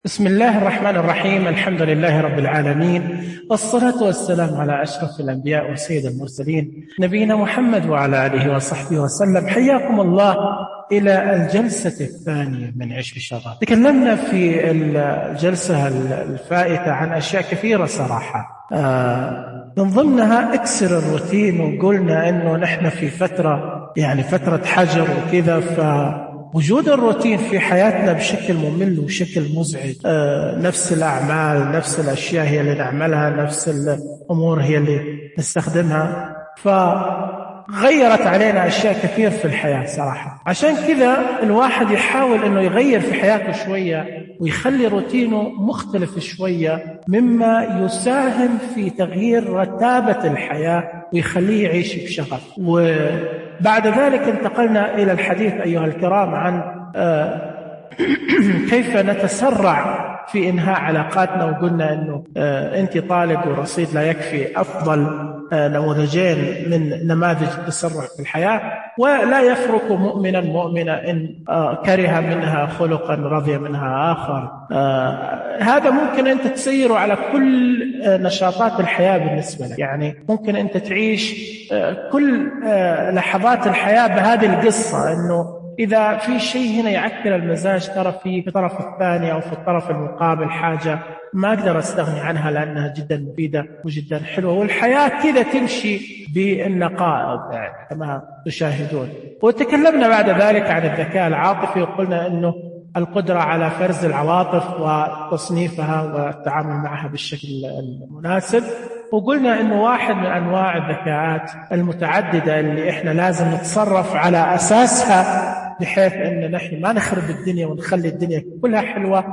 بسم الله الرحمن الرحيم. الحمد لله رب العالمين، والصلاة والسلام على أشرف الأنبياء وسيد المرسلين نبينا محمد وعلى آله وصحبه وسلم. حياكم الله إلى الجلسة الثانية من عيش بشغف. تكلمنا في الجلسة الفائتة عن أشياء كثيرة صراحة، من ضمنها اكسر الروتين، وقلنا أنه نحن في فترة حجر وكذا، وجود الروتين في حياتنا بشكل ممل وشكل مزعج. نفس الأعمال، نفس الأشياء هي اللي نعملها، نفس الأمور هي اللي نستخدمها، فغيرت علينا أشياء كثير في الحياة صراحة. عشان كذا الواحد يحاول أنه يغير في حياته شوية ويخلي روتينه مختلف شوية، مما يساهم في تغيير رتابة الحياة ويخليه يعيش بشغف. وبعد ذلك انتقلنا إلى الحديث أيها الكرام عن كيف نتسرع في إنهاء علاقاتنا، وقلنا أنه أنت طالب ورصيد لا يكفي. أفضل نموذجين من نماذج التسرع في الحياة: ولا يفرق مؤمنا إن كره منها خلقا رضي منها آخر. هذا ممكن أنت تسيره على كل نشاطات الحياة بالنسبة لك، يعني ممكن أنت تعيش كل لحظات الحياة بهذه القصة، أنه إذا في شيء هنا يعكر المزاج، ترى في الطرف الثاني أو في الطرف المقابل حاجة ما أقدر أستغني عنها لأنها جدا مفيدة وجدا حلوة. والحياة كذا تمشي بالنقائض يعني كما تشاهدون. وتكلمنا بعد ذلك عن الذكاء العاطفي، وقلنا أنه القدرة على فرز العواطف وتصنيفها والتعامل معها بالشكل المناسب. وقلنا أنه واحد من أنواع الذكاءات المتعددة اللي إحنا لازم نتصرف على أساسها، بحيث أن نحن ما نخرب الدنيا ونخلي الدنيا كلها حلوة،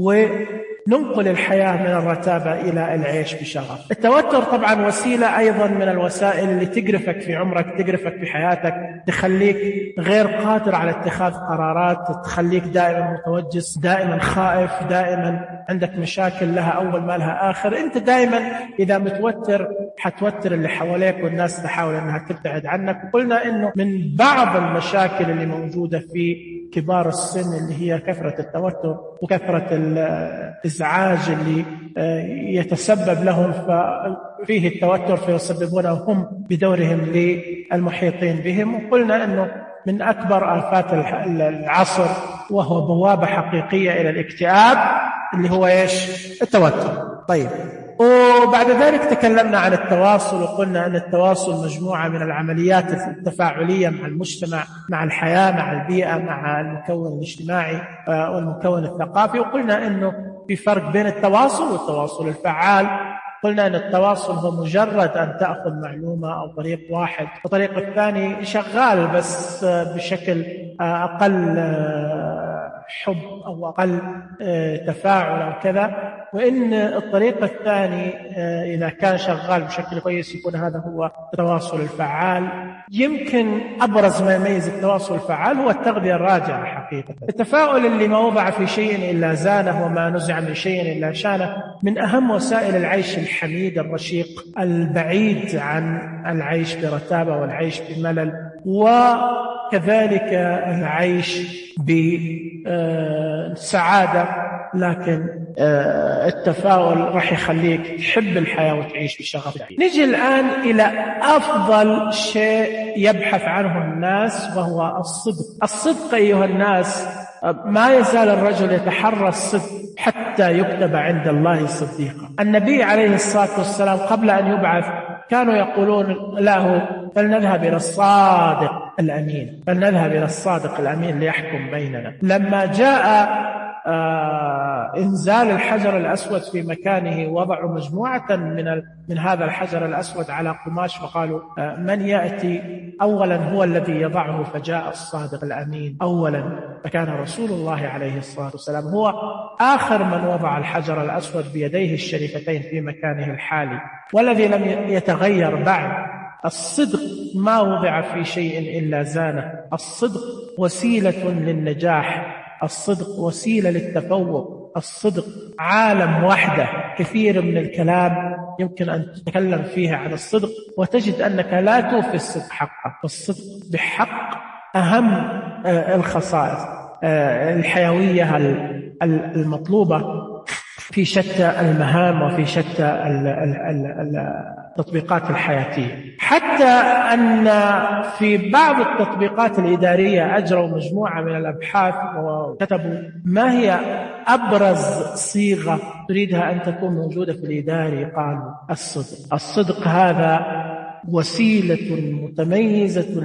وننقل الحياة من الرتابة إلى العيش بشغف. التوتر طبعا وسيلة أيضا من الوسائل اللي تقرفك في عمرك، تقرفك في حياتك، تخليك غير قادر على اتخاذ قرارات، تخليك دائما متوجس، دائما خائف، دائما عندك مشاكل لها أول ما لها آخر. أنت دائما إذا متوتر حتوتر اللي حواليك، والناس تحاول أنها تبتعد عنك. وقلنا أنه من بعض المشاكل اللي موجودة في كبار السن اللي هي كثرة التوتر وكثرة الإزعاج اللي يتسبب لهم فيه التوتر، فيسببونه هم بدورهم للمحيطين بهم. وقلنا أنه من أكبر آفات العصر، وهو بوابة حقيقية إلى الاكتئاب، اللي هو التوتر. طيب، وبعد ذلك تكلمنا عن التواصل، وقلنا أن التواصل مجموعة من العمليات التفاعلية مع المجتمع، مع الحياة، مع البيئة، مع المكون الاجتماعي والمكون الثقافي. وقلنا أنه في فرق بين التواصل والتواصل الفعال. قلنا أن التواصل هو مجرد أن تأخذ معلومة أو طريق واحد، والطريق الثاني شغال بس بشكل أقل حب أو أقل تفاعل أو كذا، وإن الطريق الثاني إذا كان شغال بشكل كويس يكون هذا هو التواصل الفعال. يمكن أبرز ما يميز التواصل الفعال هو التغذية الراجعة حقيقة. التفاؤل اللي ما وضع في شيء إلا زانه، وما نزع من شيء إلا شانه، من أهم وسائل العيش الحميد الرشيق، البعيد عن العيش برتابة والعيش بملل، وكذلك العيش بسعادة. لكن التفاؤل راح يخليك تحب الحياة وتعيش بشغف. نجي الآن إلى أفضل شيء يبحث عنه الناس، وهو الصدق. الصدق أيها الناس، ما يزال الرجل يتحرى الصدق حتى يكتب عند الله صديقا. النبي عليه الصلاة والسلام قبل أن يبعث كانوا يقولون له: فلنذهب إلى الصادق الأمين، فلنذهب إلى الصادق الأمين ليحكم بيننا. لما جاء إنزال الحجر الأسود في مكانه، وضعوا مجموعة من هذا الحجر الأسود على قماش، وقالوا: من يأتي أولا هو الذي يضعه. فجاء الصادق الأمين أولا، فكان رسول الله عليه الصلاة والسلام هو آخر من وضع الحجر الأسود بيديه الشريفتين في مكانه الحالي، والذي لم يتغير بعد. الصدق ما وضع في شيء إلا زانه. الصدق وسيلة للنجاح، الصدق وسيلة للتفوق، الصدق عالم وحده. كثير من الكلام يمكن أن تتكلم فيها عن الصدق وتجد أنك لا توفي الصدق حقه. الصدق بحق أهم الخصائص الحيوية المطلوبة في شتى المهام وفي شتى التطبيقات الحياتية، حتى أن في بعض التطبيقات الإدارية أجروا مجموعة من الأبحاث وكتبوا ما هي أبرز صيغة تريدها أن تكون موجودة في الإداري. قالوا الصدق هذا وسيلة متميزة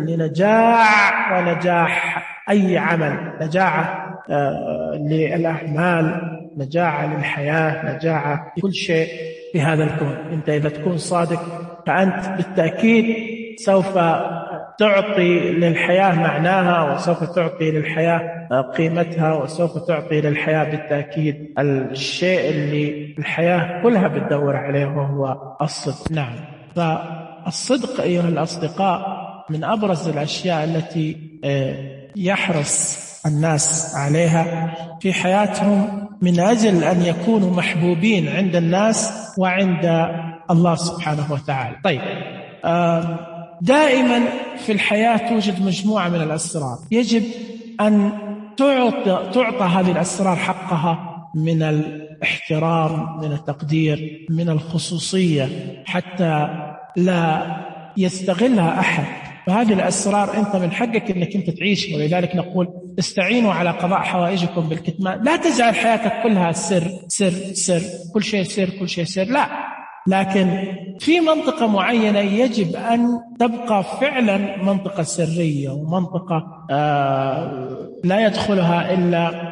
ونجاح أي عمل، نجاعة للأعمال، نجاعة للحياة، نجاعة لكل شيء في هذا الكون. أنت إذا تكون صادق فأنت بالتأكيد سوف تعطي للحياة معناها، وسوف تعطي للحياة قيمتها، وسوف تعطي للحياة بالتأكيد الشيء اللي الحياة كلها بتدور عليه وهو الصدق. نعم، فالصدق أيها الأصدقاء من أبرز الأشياء التي يحرص الناس عليها في حياتهم من أجل أن يكونوا محبوبين عند الناس وعند الله سبحانه وتعالى. طيب، دائما في الحياة توجد مجموعة من الأسرار، يجب أن تعطى هذه الأسرار حقها من الاحترام، من التقدير، من الخصوصية، حتى لا يستغلها أحد. فهذه الأسرار أنت من حقك أنك أنت تعيشها، ولذلك نقول استعينوا على قضاء حوائجكم بالكتمان. لا تجعل حياتك كلها سر سر سر، كل شيء سر كل شيء سر، لا، لكن في منطقة معينة يجب أن تبقى فعلا منطقة سرية، ومنطقة لا يدخلها إلا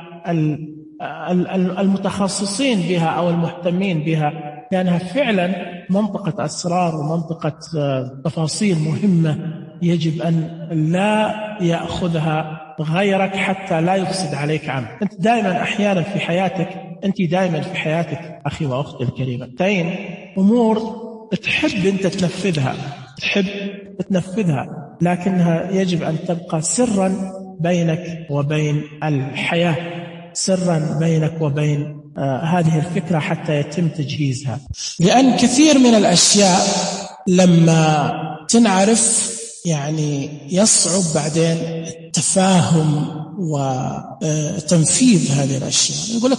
المتخصصين بها أو المهتمين بها، لأنها فعلا منطقة أسرار ومنطقة تفاصيل مهمة يجب أن لا يأخذها غيرك حتى لا يفسد عليك عمل. أنت دائما أحيانا في حياتك، أنت دائما في حياتك أخي وأختي الكريمة، تين أمور تحب أنت تنفذها، لكنها يجب أن تبقى سرا بينك وبين الحياة، سرا بينك وبين هذه الفكرة حتى يتم تجهيزها. لأن كثير من الأشياء لما تنعرف يعني يصعب بعدين التفاهم وتنفيذ هذه الأشياء. يقول لك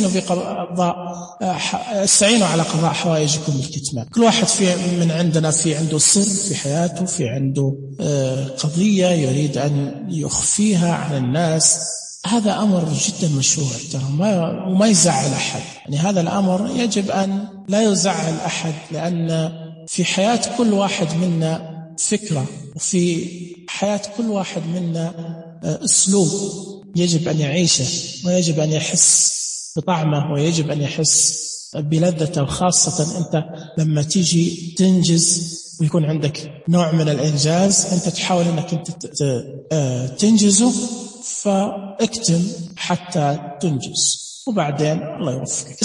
استعينوا على قضاء حوائجكم بالكتمان. كل واحد من عندنا عنده سر في حياته، في عنده قضية يريد أن يخفيها عن الناس. هذا أمر جدا مشروع وما يزعل أحد، يعني هذا الأمر يجب أن لا يزعل أحد، لأن في حياة كل واحد منا فكرة، وفي حياة كل واحد منا أسلوب يجب أن يعيشه، ويجب أن يحس بطعمه، ويجب أن يحس بلذته. وخاصة أنت لما تيجي تنجز ويكون عندك نوع من الإنجاز، أنت تحاول أنك أنت تنجزه، فاكتم حتى تنجز، وبعدين الله يوفقك.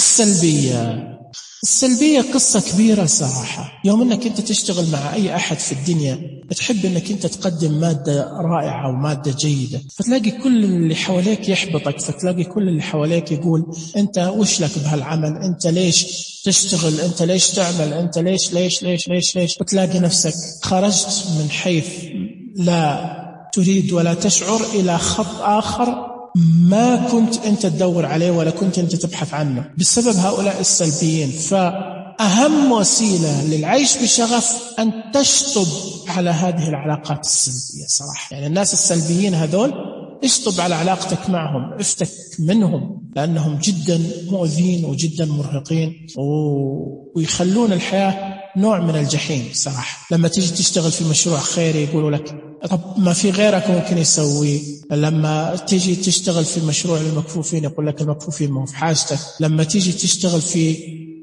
السلبية قصة كبيرة صراحة. يوم أنك أنت تشتغل مع أي أحد في الدنيا تحب أنك أنت تقدم مادة رائعة ومادة جيدة، فتلاقي كل اللي حواليك يحبطك، فتلاقي كل اللي حواليك يقول أنت وش لك بهالعمل، أنت ليش تشتغل، أنت ليش تعمل، أنت ليش ليش ليش ليش ليش. وتلاقي نفسك خرجت من حيث لا تريد ولا تشعر إلى خط آخر ما كنت أنت تدور عليه ولا كنت أنت تبحث عنه بسبب هؤلاء السلبيين. فأهم وسيلة للعيش بشغف أن تشطب على هذه العلاقات السلبية صراحة. يعني الناس السلبيين هذول اشطب على علاقتك معهم، افتك منهم، لأنهم جدا مؤذين وجدا مرهقين ويخلون الحياة نوع من الجحيم صراحة. لما تيجي تشتغل في مشروع خيري يقولوا لك طب ما في غيرك ممكن يسوي. لما تيجي تشتغل في مشروع للمكفوفين يقول لك المكفوفين ما هو في حاجتك. لما تيجي تشتغل في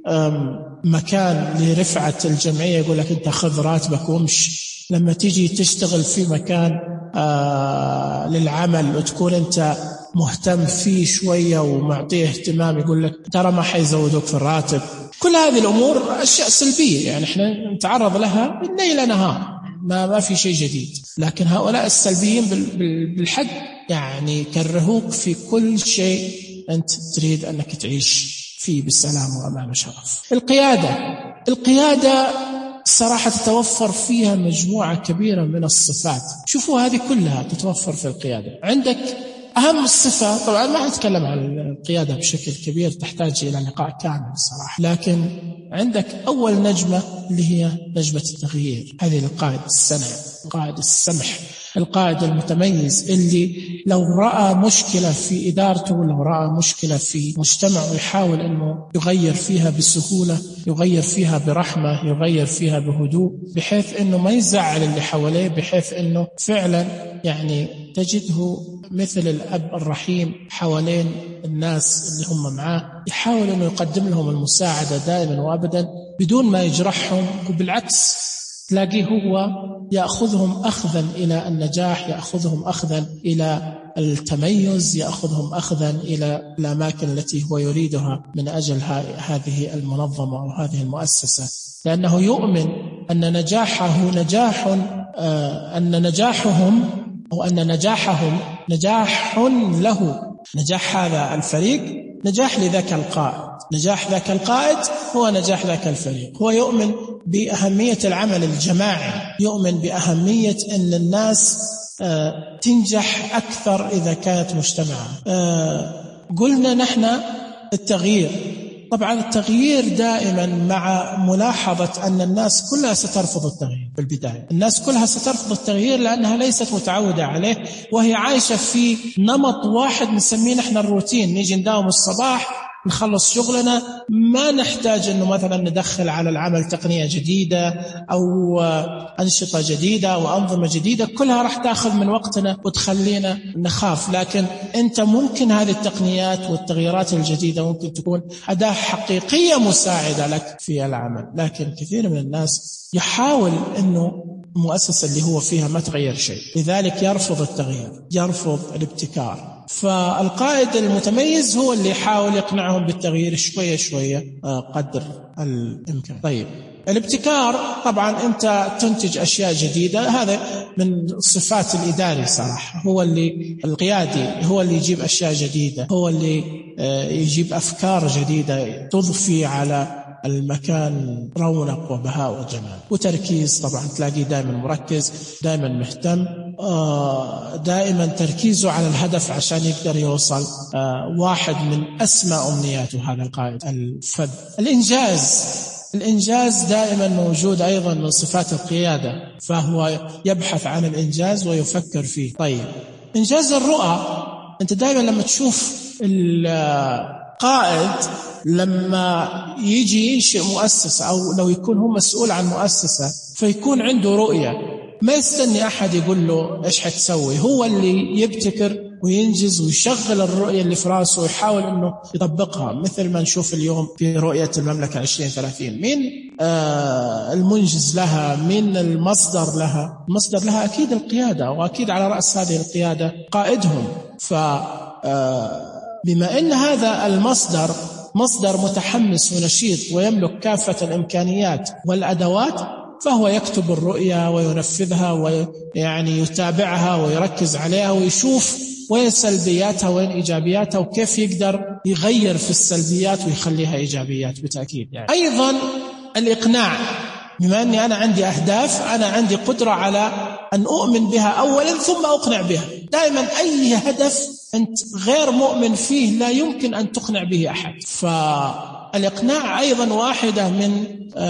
مكان لرفعة الجمعية يقول لك انت خذ راتبك وامش. لما تيجي تشتغل في مكان للعمل وتكون انت مهتم فيه شوية ومعطيه اهتمام يقول لك ترى ما حيزودوك في الراتب. كل هذه الأمور أشياء سلبية يعني احنا نتعرض لها من ليل نهار، ما في شيء جديد. لكن هؤلاء السلبيين بالحق يعني كرهوك في كل شيء أنت تريد أنك تعيش فيه بالسلام وأمان وشرف. القيادة صراحة تتوفر فيها مجموعة كبيرة من الصفات. شوفوا هذه كلها تتوفر في القيادة. عندك أهم الصفة، طبعا ما أتكلم عن القيادة بشكل كبير، تحتاج إلى لقاء كامل صراحة، لكن عندك أول نجمة اللي هي نجمة التغيير. هذه القائد السنة، القائد السمح، القائد المتميز اللي لو رأى مشكلة في إدارته، لو رأى مشكلة في مجتمعه، يحاول أنه يغير فيها بسهولة، يغير فيها برحمة، يغير فيها بهدوء، بحيث أنه ما يزعل اللي حواليه، بحيث أنه فعلا يعني تجده مثل الأب الرحيم حوالين الناس اللي هم معاه، يحاول أنه يقدم لهم المساعدة دائما وأبدا بدون ما يجرحهم، وبالعكس تلاقيه هو يأخذهم أخذا إلى النجاح، يأخذهم أخذا إلى التميز، يأخذهم أخذا إلى الأماكن التي هو يريدها من أجل هذه المنظمة أو هذه المؤسسة، لأنه يؤمن أن نجاحه نجاح، أن نجاحهم أو أن نجاحهم نجاح له. نجاح هذا الفريق نجاح لذاك القائد، نجاح ذاك القائد هو نجاح ذاك الفريق. هو يؤمن بأهمية العمل الجماعي، يؤمن بأهمية أن الناس تنجح أكثر إذا كانت مجتمعة. قلنا نحن التغيير، طبعا التغيير دائما مع ملاحظة أن الناس كلها سترفض التغيير في البداية، الناس كلها سترفض التغيير لأنها ليست متعودة عليه، وهي عايشة في نمط واحد نسميه نحن الروتين، نيجي نداوم الصباح نخلص شغلنا، ما نحتاج أنه مثلا ندخل على العمل تقنية جديدة أو أنشطة جديدة وأنظمة جديدة، كلها راح تأخذ من وقتنا وتخلينا نخاف. لكن أنت ممكن هذه التقنيات والتغييرات الجديدة ممكن تكون أداة حقيقية مساعدة لك في العمل، لكن كثير من الناس يحاول أنه المؤسسة اللي هو فيها ما تغير شيء، لذلك يرفض التغيير، يرفض الابتكار. فالقائد المتميز هو اللي يحاول يقنعهم بالتغيير شوية شوية قدر الإمكان. طيب الابتكار، طبعا أنت تنتج أشياء جديدة، هذا من صفات الإداري صراحة، هو اللي القيادي هو اللي يجيب أشياء جديدة، هو اللي يجيب أفكار جديدة تضفي على المكان رونق وبهاء وجمال وتركيز. طبعا تلاقيه دائما مركز، دائما مهتم، دائما تركيزه على الهدف عشان يقدر يوصل. واحد من أسمى أمنياته هذا القائد الفذ. الإنجاز دائما موجود أيضا من صفات القيادة، فهو يبحث عن الإنجاز ويفكر فيه. طيب إنجاز الرؤى، أنت دائما لما تشوف القائد لما يجي ينشئ مؤسسة أو لو يكون هو مسؤول عن مؤسسة فيكون عنده رؤية، ما يستني أحد يقول له إيش حتسوي، هو اللي يبتكر وينجز ويشغل الرؤية اللي في راسه ويحاول أنه يطبقها. مثل ما نشوف اليوم في رؤية المملكة 2030، مين المنجز لها، مين المصدر لها؟ المصدر لها أكيد القيادة، وأكيد على رأس هذه القيادة قائدهم. بما أن هذا المصدر مصدر متحمس ونشيط ويملك كافة الإمكانيات والأدوات، فهو يكتب الرؤية وينفذها ويعني يتابعها ويركز عليها ويشوف وين سلبياتها وين إيجابياتها وكيف يقدر يغير في السلبيات ويخليها إيجابيات بالتأكيد. يعني أيضا الإقناع، بما أني أنا عندي أهداف، أنا عندي قدرة على أن أؤمن بها أولا ثم أقنع بها. دائما أي هدف أنت غير مؤمن فيه لا يمكن أن تقنع به أحد. فالإقناع أيضا واحدة من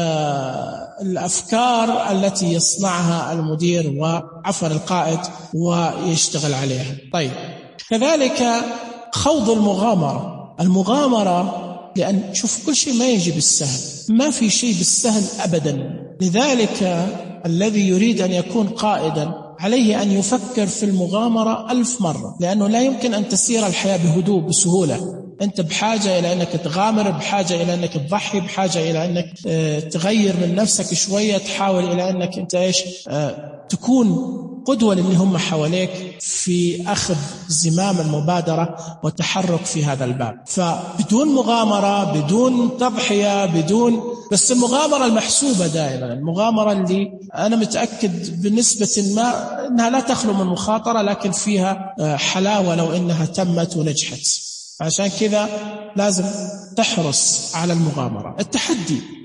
الأفكار التي يصنعها المدير وعفر القائد ويشتغل عليها. طيب كذلك خوض المغامرة، لأن شوف كل شيء ما يجي بالسهل، ما في شيء بالسهل أبدا. لذلك الذي يريد أن يكون قائدا عليه أن يفكر في المغامرة 1000 مرة، لأنه لا يمكن أن تسير الحياة بهدوء بسهولة. أنت بحاجة إلى أنك تغامر، بحاجة إلى أنك تضحي، بحاجة إلى أنك تغير من نفسك شوية، تحاول إلى أنك أنت تكون قدوة للي هم حواليك في أخذ زمام المبادرة والتحرك في هذا الباب. فبدون مغامرة، بدون تضحية، بس المغامرة المحسوبة دائما، المغامرة اللي أنا متأكد بنسبة ما أنها لا تخلو من مخاطرة، لكن فيها حلاوة لو أنها تمت ونجحت. عشان كذا لازم تحرص على المغامرة.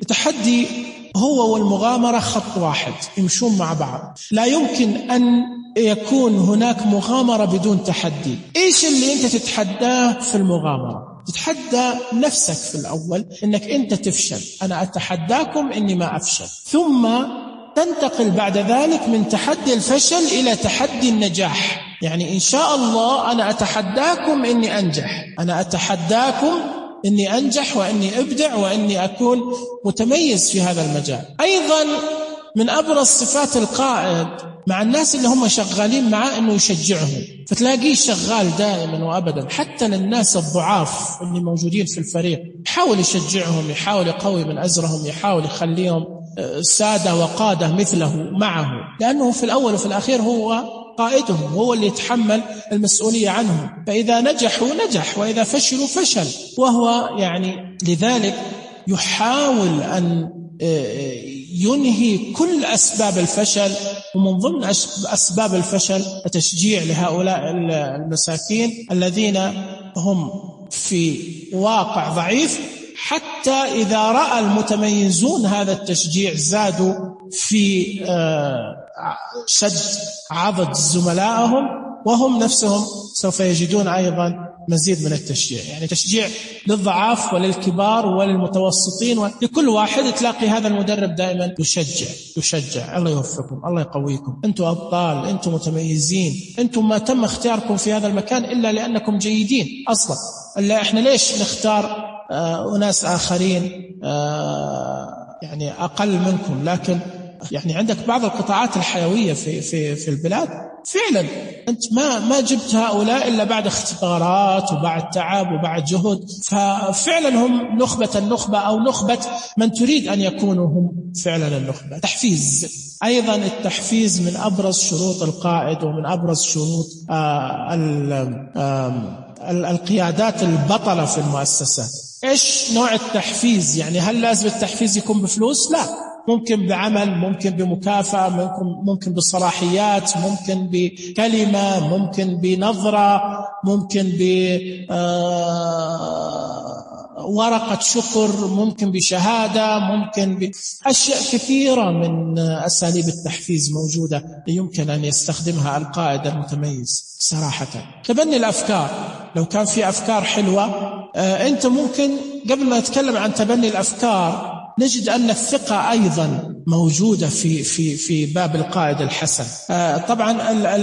التحدي هو والمغامرة خط واحد، يمشون مع بعض. لا يمكن أن يكون هناك مغامرة بدون تحدي. إيش اللي أنت تتحداه في المغامرة؟ تتحدى نفسك في الأول إنك أنت تفشل، أنا أتحداكم إني ما أفشل، ثم تنتقل بعد ذلك من تحدي الفشل إلى تحدي النجاح. يعني إن شاء الله أنا أتحداكم إني أنجح، أنا أتحداكم إني أنجح وإني أبدع وإني أكون متميز في هذا المجال. أيضا من أبرز صفات القائد مع الناس اللي هم شغالين معاه إنه يشجعهم، فتلاقيه شغال دائما وأبدا حتى للناس الضعاف اللي موجودين في الفريق، يحاول يشجعهم، يحاول يقوي من أزرهم، يحاول يخليهم سادة وقادة مثله معه، لأنه في الأول وفي الأخير هو قائدهم، هو اللي يتحمل المسؤولية عنهم. فإذا نجحوا نجح، وإذا فشلوا فشل، وهو يعني لذلك يحاول أن ينهي كل أسباب الفشل، ومن ضمن أسباب الفشل التشجيع لهؤلاء المساكين الذين هم في واقع ضعيف، حتى إذا رأى المتميزون هذا التشجيع زادوا في شد عضد زملائهم، وهم نفسهم سوف يجدون أيضا مزيد من التشجيع. يعني تشجيع للضعاف وللكبار وللمتوسطين ولكل واحد. تلاقي هذا المدرب دائما يشجع. الله يوفقكم، الله يقويكم، أنتم أبطال، أنتم متميزين، أنتم ما تم اختياركم في هذا المكان إلا لأنكم جيدين أصلا. إلا إحنا ليش نختار أناس آخرين يعني أقل منكم؟ لكن يعني عندك بعض القطاعات الحيوية في البلاد فعلا أنت ما جبت هؤلاء إلا بعد اختبارات وبعد تعب وبعد جهد، ففعلا هم نخبة النخبة أو نخبة من تريد أن يكونوا هم فعلا النخبة. تحفيز، أيضا التحفيز من أبرز شروط القائد ومن أبرز شروط القيادات البطلة في المؤسسة. إيش نوع التحفيز؟ يعني هل لازم التحفيز يكون بفلوس؟ لا، ممكن بعمل، ممكن بمكافأة، ممكن بصلاحيات، ممكن بكلمة، ممكن بنظرة، ممكن بورقة شكر، ممكن بشهادة، ممكن بأشياء كثيرة من أساليب التحفيز موجودة يمكن أن يستخدمها القائد المتميز. صراحة تبني الأفكار، لو كان في أفكار حلوة أنت ممكن قبل ما نتكلم عن تبني الأفكار نجد أن الثقة أيضا موجودة في باب القائد الحسن. طبعا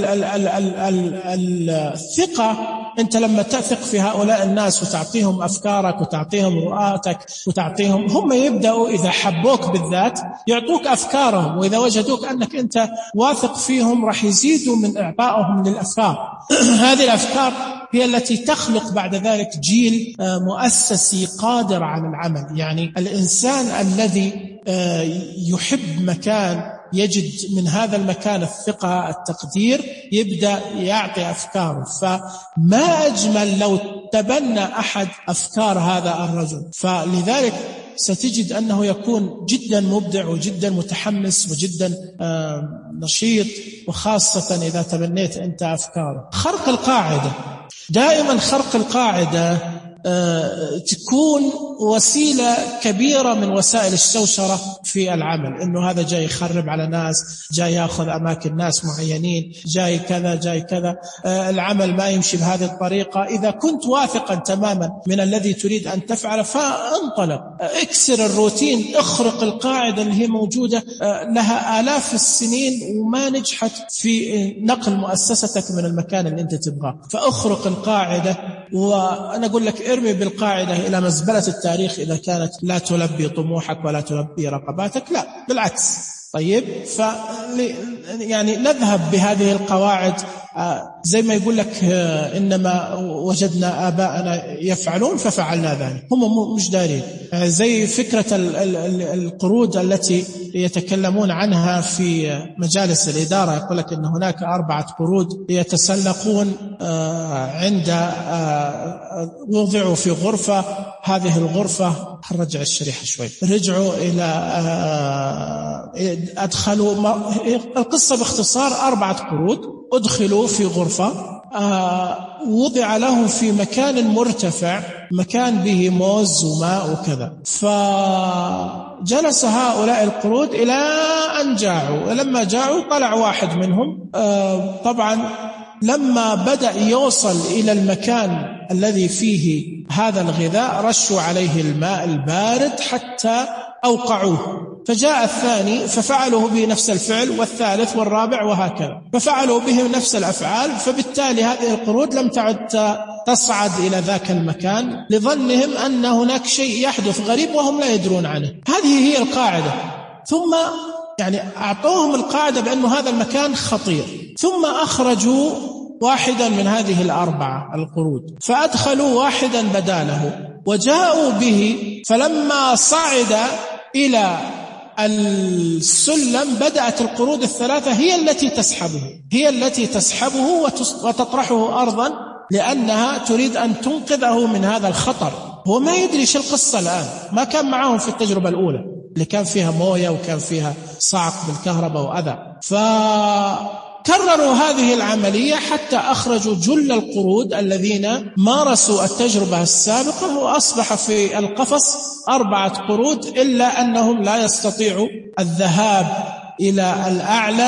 الثقة، أنت لما تثق في هؤلاء الناس وتعطيهم أفكارك وتعطيهم رؤاتك وتعطيهم، هم يبدأوا إذا حبوك بالذات يعطوك أفكارهم، وإذا وجدوك أنك أنت واثق فيهم راح يزيدوا من إعطائهم للأفكار. هذه الأفكار هي التي تخلق بعد ذلك جيل مؤسسي قادر على العمل. يعني الإنسان الذي يحب مكان يجد من هذا المكان الثقة، التقدير، يبدأ يعطي أفكاره. فما أجمل لو تبنى أحد أفكار هذا الرجل، فلذلك ستجد أنه يكون جدا مبدع وجدا متحمس وجدا نشيط، وخاصة إذا تبنيت أنت أفكاره. خرق القاعدة، دائما خرق القاعدة تكون وسيلة كبيرة من وسائل الشوشرة في العمل، إنه هذا جاي يخرب على ناس، جاي يأخذ أماكن ناس معينين، جاي كذا جاي كذا، العمل ما يمشي بهذه الطريقة. إذا كنت واثقا تماما من الذي تريد أن تفعله فانطلق، اكسر الروتين، اخرق القاعدة اللي هي موجودة لها آلاف السنين وما نجحت في نقل مؤسستك من المكان اللي أنت تبغاه، فاخرق القاعدة. وأنا أقول لك ارمي بالقاعدة إلى مزبلة التاريخ إذا كانت لا تلبي طموحك ولا تلبي رغباتك، لا بالعكس. طيب، يعني نذهب بهذه القواعد زي ما يقول لك إنما وجدنا آباءنا يفعلون ففعلنا ذلك، هم مش دارين. زي فكرة القرود التي يتكلمون عنها في مجالس الإدارة، يقول لك إن هناك 4 قرود يتسلقون عند وضعوا في غرفة، هذه الغرفة هنرجع الشريحة شوي، رجعوا إلى أدخلوا القصة باختصار 4 قرود أدخلوا في غرفة، وضع لهم في مكان مرتفع مكان به موز وماء وكذا. فجلس هؤلاء القرود إلى أن جاعوا، ولما جاعوا طلع واحد منهم. طبعا لما بدأ يوصل إلى المكان الذي فيه هذا الغذاء رشوا عليه الماء البارد حتى أوقعوه. فجاء الثاني ففعلوا به نفس الفعل، والثالث والرابع وهكذا، ففعلوا بهم نفس الأفعال. فبالتالي هذه القرود لم تعد تصعد إلى ذاك المكان لظنهم أن هناك شيء يحدث غريب وهم لا يدرون عنه. هذه هي القاعدة. ثم أعطوهم القاعدة بأن هذا المكان خطير، ثم أخرجوا واحدا من هذه الأربعة القرود فأدخلوا واحدا بداله وجاءوا به. فلما صعد إلى السلم بدأت القرود الثلاثة هي التي تسحبه وتطرحه أرضا، لأنها تريد أن تنقذه من هذا الخطر. هو ما يدري شو القصة الآن، ما كان معهم في التجربة الأولى اللي كان فيها موية وكان فيها صعق بالكهرباء وأذى. فكرروا هذه العملية حتى أخرجوا جل القرود الذين مارسوا التجربة السابقة، وأصبح في القفص 4 قرود، إلا أنهم لا يستطيعوا الذهاب إلى الأعلى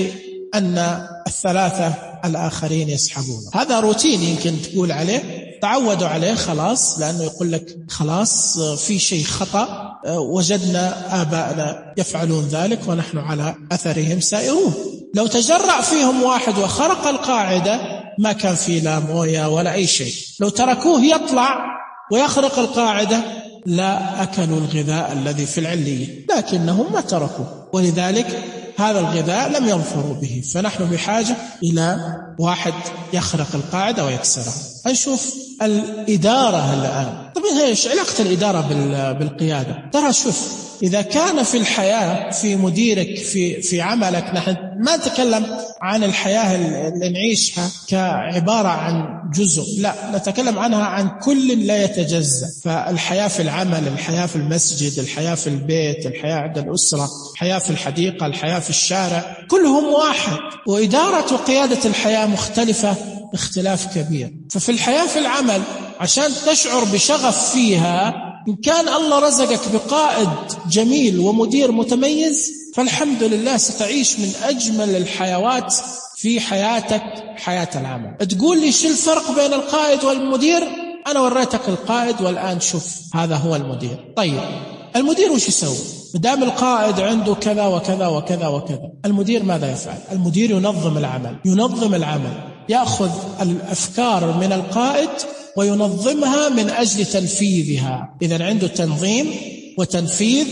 لأن ال3 الآخرين يسحبون. هذا روتين يمكن تقول عليه، تعودوا عليه خلاص، لأنه يقول لك خلاص في شيء خطأ، وجدنا آباءنا يفعلون ذلك ونحن على أثرهم سائرون. لو تجرأ فيهم واحد وخرق القاعدة ما كان فيه لا موية ولا أي شيء. لو تركوه يطلع ويخرق القاعدة لا أكلوا الغذاء الذي في العلية، لكنهم ما تركوه، ولذلك هذا الغذاء لم ينفروا به. فنحن بحاجة إلى واحد يخرق القاعدة ويكسرها. نشوف الإدارة الآن. طبعا ايش علاقة الإدارة بالقيادة؟ ترى شوف، إذا كان في الحياة في مديرك في عملك، نحن ما نتكلم عن الحياة اللي نعيشها كعبارة عن جزء، لا، نتكلم عنها عن كل لا يتجزأ. فالحياة في العمل، الحياة في المسجد، الحياة في البيت، الحياة عند الأسرة، الحياة في الحديقة، الحياة في الشارع، كلهم واحد. وإدارة وقيادة الحياة مختلفة اختلاف كبير. ففي الحياة في العمل عشان تشعر بشغف فيها، إن كان الله رزقك بقائد جميل ومدير متميز فالحمد لله ستعيش من أجمل الحيوات في حياتك، حياة العمل. تقول لي شو الفرق بين القائد والمدير؟ أنا وريتك القائد والآن شوف هذا هو المدير. طيب المدير وش يسوي؟ مدام القائد عنده كذا وكذا وكذا وكذا، المدير ماذا يفعل؟ المدير ينظم العمل، يأخذ الأفكار من القائد وينظمها من أجل تنفيذها. إذن عنده تنظيم وتنفيذ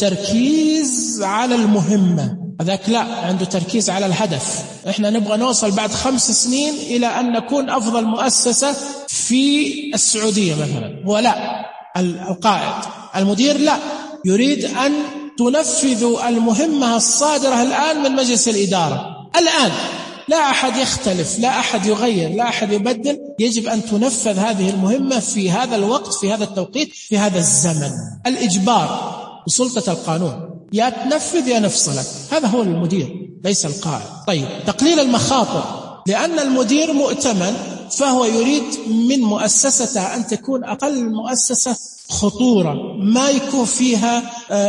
وتركيز على المهمة. هذاك لا، عنده تركيز على الهدف. إحنا نبغى نوصل بعد 5 سنين إلى أن نكون أفضل مؤسسة في السعودية مثلا. ولا القائد، المدير لا، يريد أن تنفذوا المهمة الصادرة الآن من مجلس الإدارة. الآن لا أحد يختلف، لا أحد يغير، لا أحد يبدل، يجب أن تنفذ هذه المهمة في هذا الوقت، في هذا التوقيت، في هذا الزمن. الإجبار بسلطة القانون، يا تنفذ يا نفصلك. هذا هو المدير ليس القائد. طيب تقليل المخاطر، لأن المدير مؤتمن فهو يريد من مؤسسته أن تكون أقل مؤسسة خطورة، ما يكون فيها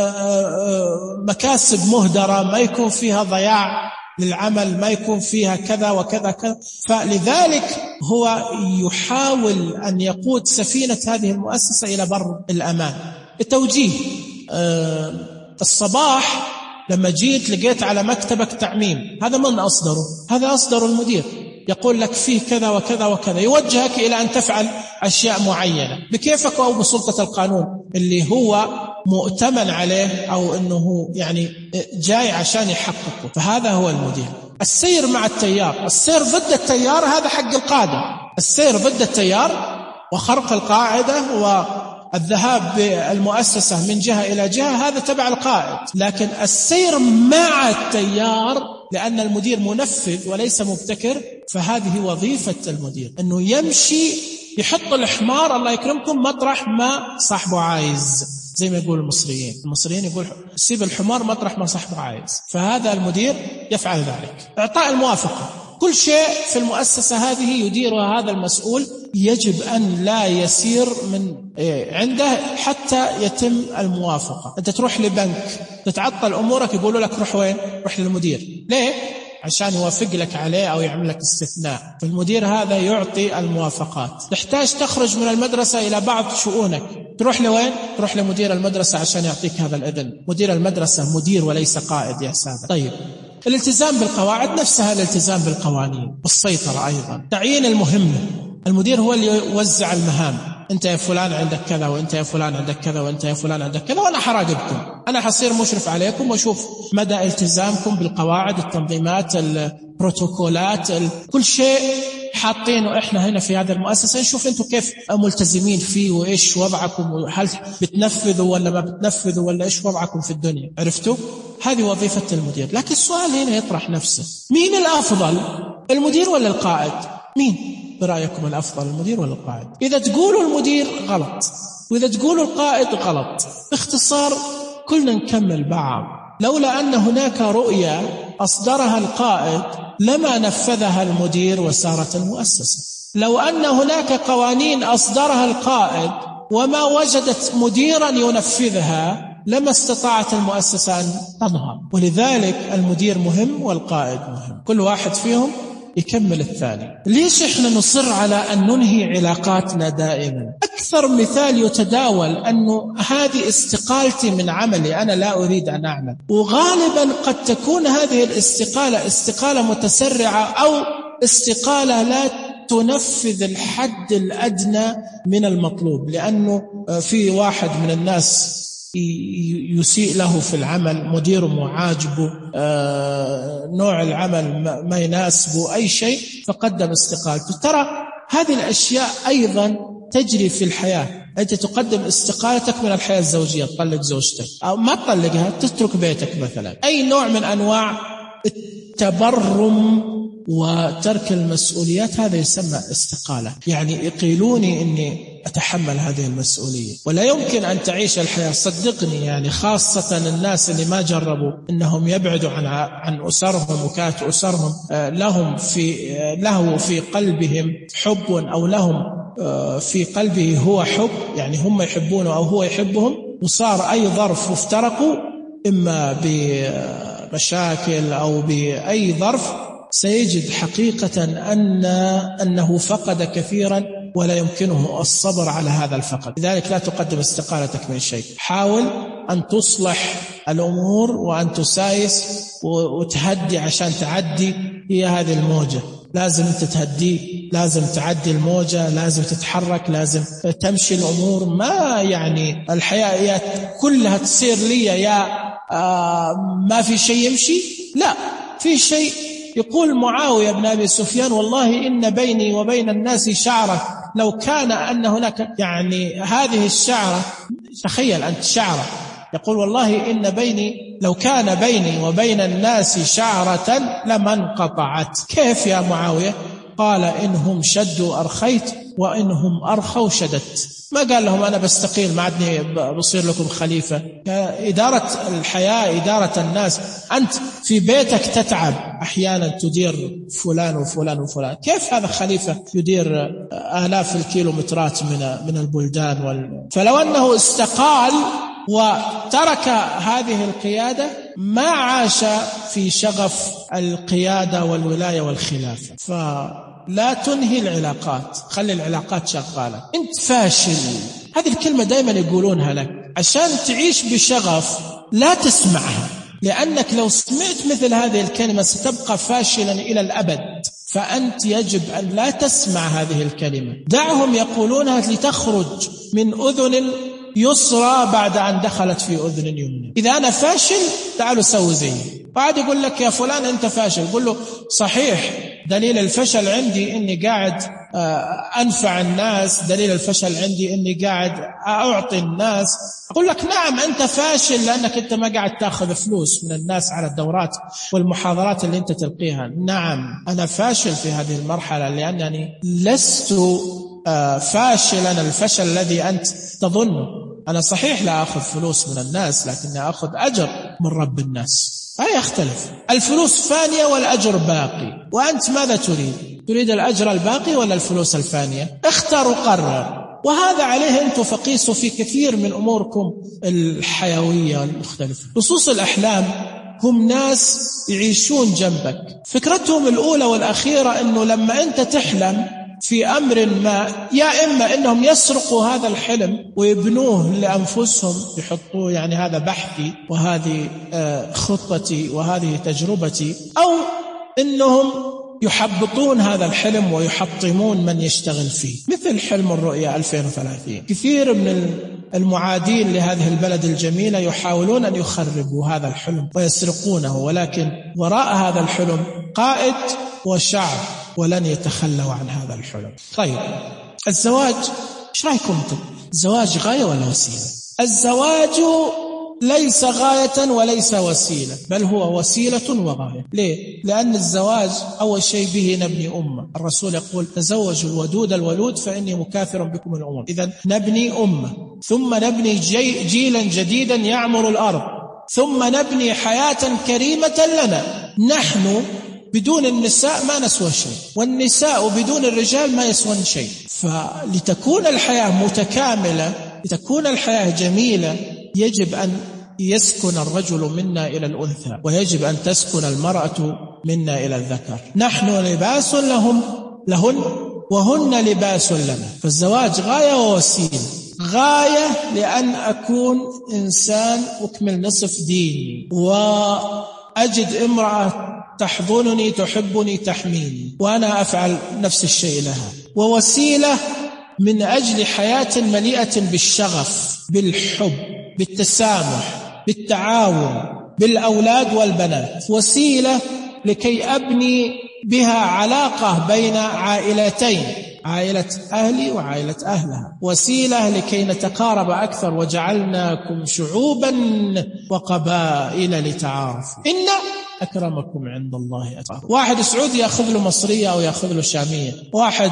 مكاسب مهدرة، ما يكون فيها ضياع للعمل، ما يكون فيها كذا وكذا كذا. فلذلك هو يحاول أن يقود سفينة هذه المؤسسة إلى بر الأمان. التوجيه، الصباح لما جيت لقيت على مكتبك تعميم، هذا من أصدره؟ هذا أصدر المدير، يقول لك فيه كذا وكذا وكذا، يوجهك إلى أن تفعل أشياء معينة بكيفك أو بسلطة القانون اللي هو مؤتمن عليه، أو أنه يعني جاي عشان يحققه. فهذا هو المدير. السير مع التيار، السير ضد التيار هذا حق القادة. السير ضد التيار وخرق القاعدة والذهاب بالمؤسسة من جهة إلى جهة هذا تبع القائد. لكن السير مع التيار، لأن المدير منفذ وليس مبتكر، فهذه وظيفة المدير، أنه يمشي يحط الحمار الله يكرمكم مطرح ما صاحبه عايز، زي ما يقول المصريين يقول سيب الحمار مطرح ما صاحبه عايز. فهذا المدير يفعل ذلك. إعطاء الموافقة، كل شيء في المؤسسة هذه يديرها هذا المسؤول، يجب أن لا يسير من عنده حتى يتم الموافقة. أنت تروح لبنك تتعطل أمورك، يقولوا لك روح وين؟ روح للمدير. ليه؟ عشان يوافق لك عليه أو يعمل لك استثناء. فالمدير هذا يعطي الموافقات. تحتاج تخرج من المدرسة إلى بعض شؤونك، تروح لوين؟ تروح لمدير المدرسة عشان يعطيك هذا الإذن. مدير المدرسة مدير وليس قائد يا سادة. طيب، الالتزام بالقواعد نفسها الالتزام بالقوانين، والسيطرة أيضا، تعيين المهمة. المدير هو اللي يوزع المهام، أنت يا فلان عندك كذا، وأنت يا فلان عندك كذا، وأنت يا فلان عندك كذا، وأنا حراقبكم، أنا حصير مشرف عليكم وأشوف مدى التزامكم بالقواعد، التنظيمات، البروتوكولات، كل شيء حاطينه إحنا هنا في هذا المؤسسة، نشوف أنتم كيف ملتزمين فيه وإيش وضعكم، وهل بتنفذوا ولا ما بتنفذوا، ولا إيش وضعكم في الدنيا. عرفتوا؟ هذه وظيفة المدير. لكن السؤال هنا يطرح نفسه، مين الأفضل، المدير ولا القائد؟ مين برأيكم الأفضل، المدير ولا القائد؟ إذا تقولوا المدير غلط، وإذا تقولوا القائد غلط. باختصار كلنا نكمل بعض. لولا أن هناك رؤية أصدرها القائد لما نفذها المدير وسارت المؤسسة. لو أن هناك قوانين أصدرها القائد وما وجدت مديرا ينفذها لما استطاعت المؤسسة أن تنهض. ولذلك المدير مهم والقائد مهم، كل واحد فيهم يكمل الثاني. ليش إحنا نصر على أن ننهي علاقاتنا دائما؟ أكثر مثال يتداول أنه هذه استقالتي من عملي، أنا لا أريد أن أعمل، وغالبا قد تكون هذه الاستقالة استقالة متسرعة أو استقالة لا تنفذ الحد الأدنى من المطلوب، لأنه في واحد من الناس يسيء له في العمل، مديره معاجبه، نوع العمل ما يناسبه، أي شيء، فقدم استقالته. ترى هذه الأشياء أيضا تجري في الحياة. أنت تقدم استقالتك من الحياة الزوجية، تطلق زوجتك أو ما تطلقها، تترك بيتك مثلا. أي نوع من أنواع التبرم وترك المسؤوليات هذا يسمى استقالة. يعني يقيلوني أني أتحمل هذه المسؤولية، ولا يمكن أن تعيش الحياة. صدقني، يعني خاصة الناس اللي ما جربوا أنهم يبعدوا عن أسرهم، وكانت أسرهم لهم في قلبهم حب، أو لهم في قلبه هو حب، يعني هم يحبونه أو هو يحبهم، وصار أي ظرف وافترقوا، إما بمشاكل أو بأي ظرف، سيجد حقيقة أنه فقد كثيرا ولا يمكنه الصبر على هذا الفقد. لذلك لا تقدم استقالتك من شيء، حاول أن تصلح الأمور وأن تسايس وتهدي عشان تعدي. هي هذه الموجة، لازم أنت تهدي، لازم تعدي الموجة، لازم تتحرك، لازم تمشي الأمور. ما يعني الحياة كلها تصير لي يا ما في شيء يمشي، لا، في شيء. يقول معاوية بن أبي سفيان: والله إن بيني وبين الناس شعرة، لو كان أن هناك، يعني هذه الشعرة، تخيل أنت شعرة، يقول والله إن لو كان بيني وبين الناس شعرة لما انقطعت. كيف يا معاوية؟ قال: إنهم شدوا أرخيت، وإنهم أرخوا شددت. ما قال لهم أنا بستقيل، ما عدني بصير لكم خليفة. إدارة الحياة، إدارة الناس. أنت في بيتك تتعب أحيانا، تدير فلان وفلان وفلان، كيف هذا خليفة يدير آلاف الكيلومترات من البلدان فلو أنه استقال وترك هذه القيادة ما عاش في شغف القيادة والولاية والخلافة. فلا تنهي العلاقات، خلي العلاقات شغالة. أنت فاشل، هذه الكلمة دائما يقولونها لك عشان تعيش بشغف. لا تسمعها، لأنك لو سمعت مثل هذه الكلمة ستبقى فاشلا إلى الأبد. فأنت يجب أن لا تسمع هذه الكلمة، دعهم يقولونها لتخرج من أذن يسرى بعد أن دخلت في أذن يمنى. إذا أنا فاشل تعالوا سووا زي بعد، يقول لك يا فلان أنت فاشل، قل له صحيح، دليل الفشل عندي أني قاعد أنفع الناس، دليل الفشل عندي أني قاعد أعطي الناس. أقول لك نعم أنت فاشل لأنك أنت ما قاعد تأخذ فلوس من الناس على الدورات والمحاضرات اللي أنت تلقيها. نعم أنا فاشل في هذه المرحلة لأنني لست فاشلا الفشل الذي أنت تظنه. أنا صحيح لا أخذ فلوس من الناس، لكني أخذ أجر من رب الناس. أختلف، الفلوس فانية والأجر باقي، وأنت ماذا تريد الأجر الباقي ولا الفلوس الفانية؟ اختر وقرر. وهذا عليه أنتم فقيسوا في كثير من أموركم الحيوية المختلفة. لصوص الأحلام هم ناس يعيشون جنبك، فكرتهم الأولى والأخيرة أنه لما أنت تحلم في أمر ما، يا إما أنهم يسرقوا هذا الحلم ويبنوه لأنفسهم، يحطوه يعني هذا بحثي وهذه خطتي وهذه تجربتي، أو أنهم يحبطون هذا الحلم ويحطمون من يشتغل فيه، مثل حلم الرؤية 2030. كثير من المعادين لهذه البلد الجميلة يحاولون أن يخربوا هذا الحلم ويسرقونه، ولكن وراء هذا الحلم قائد وشعب ولن يتخلوا عن هذا الحلم. طيب الزواج، ايش رايكم انتم؟ الزواج غاية ولا وسيلة؟ الزواج ليس غاية وليس وسيلة، بل هو وسيلة وغاية. ليه؟ لأن الزواج أول شيء به نبني أمة. الرسول يقول تزوجوا الودود الولود فإني مكاثر بكم الأمم. إذن نبني أمة، ثم نبني جيلا جديدا يعمر الأرض، ثم نبني حياة كريمة لنا. نحن بدون النساء ما نسوى شيء، والنساء بدون الرجال ما يسوون شيء. فلتكون الحياة متكاملة، لتكون الحياة جميلة، يجب أن يسكن الرجل منا إلى الأنثى، ويجب أن تسكن المرأة منا إلى الذكر. نحن لباس لهن وهن لباس لنا. فالزواج غاية ووسيلة. غاية لأن أكون إنسان أكمل نصف ديني، وأجد امرأة تحضنني تحبني تحميني، وأنا أفعل نفس الشيء لها. ووسيلة من أجل حياة مليئة بالشغف، بالحب، بالتسامح، بالتعاون، بالأولاد والبنات. وسيلة لكي أبني بها علاقة بين عائلتين، عائلة أهلي وعائلة أهلها. وسيلة لكي نتقارب أكثر، وجعلناكم شعوبا وقبائل لتعارفوا إن أكرمكم عند الله أتقاكم. واحد سعودي يأخذ له مصرية أو يأخذ له شامية، واحد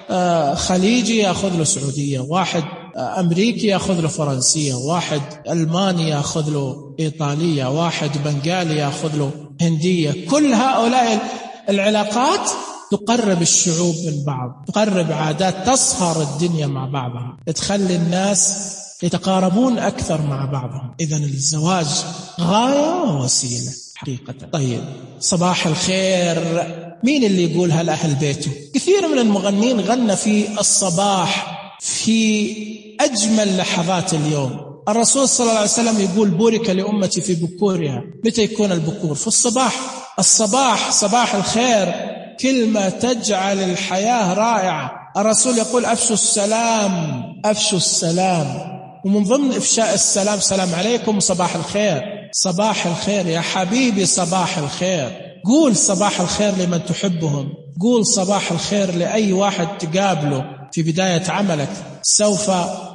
خليجي يأخذ له سعودية، واحد أمريكي يأخذ له فرنسية، واحد ألماني يأخذ له إيطالية، واحد بنغالي يأخذ له هندية. كل هؤلاء العلاقات تقرب الشعوب من بعض، تقرب عادات، تصهر الدنيا مع بعضها، تخلي الناس يتقاربون أكثر مع بعضهم. إذن الزواج غاية ووسيلة حقيقة. طيب صباح الخير، مين اللي يقولها لأهل بيته؟ كثير من المغنين غنى في الصباح في أجمل لحظات اليوم. الرسول صلى الله عليه وسلم يقول بورك لأمتي في بكورها. متى يكون البكور؟ في الصباح. الصباح، صباح الخير، كلمة تجعل الحياة رائعة. الرسول يقول أفشوا السلام، أفشوا السلام. ومن ضمن إفشاء السلام سلام عليكم، صباح الخير. صباح الخير يا حبيبي، صباح الخير. قول صباح الخير لمن تحبهم، قول صباح الخير لأي واحد تقابله في بداية عملك، سوف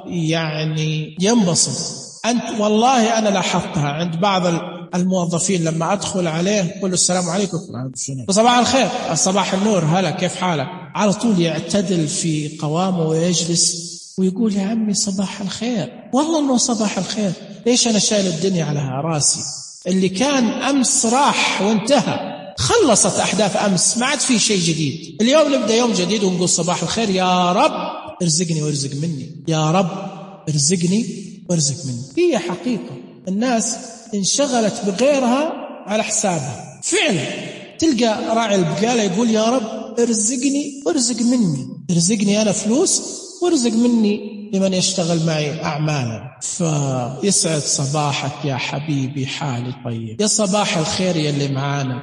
يعني ينبسط. أنت والله أنا لاحظتها عند بعض الموظفين، لما أدخل عليه قل له السلام عليكم وصباح الخير، صباح النور، هلا كيف حالك، على طول يعتدل في قوامه ويجلس ويقول يا عمي صباح الخير. والله أنه صباح الخير. ليش أنا شايل الدنيا على راسي؟ اللي كان أمس راح وانتهى، خلصت أحداث أمس، ما عاد في شيء جديد. اليوم نبدأ يوم جديد ونقول صباح الخير، يا رب ارزقني وارزق مني، يا رب ارزقني وارزق مني. هي حقيقة الناس انشغلت بغيرها على حسابها. فعلا تلقى راعي البقالة يقول يا رب ارزقني وارزق مني، ارزقني أنا فلوس وارزق مني لمن يشتغل معي أعمالا. فيسعد صباحك يا حبيبي، حالي طيب، يا صباح الخير يا اللي معانا.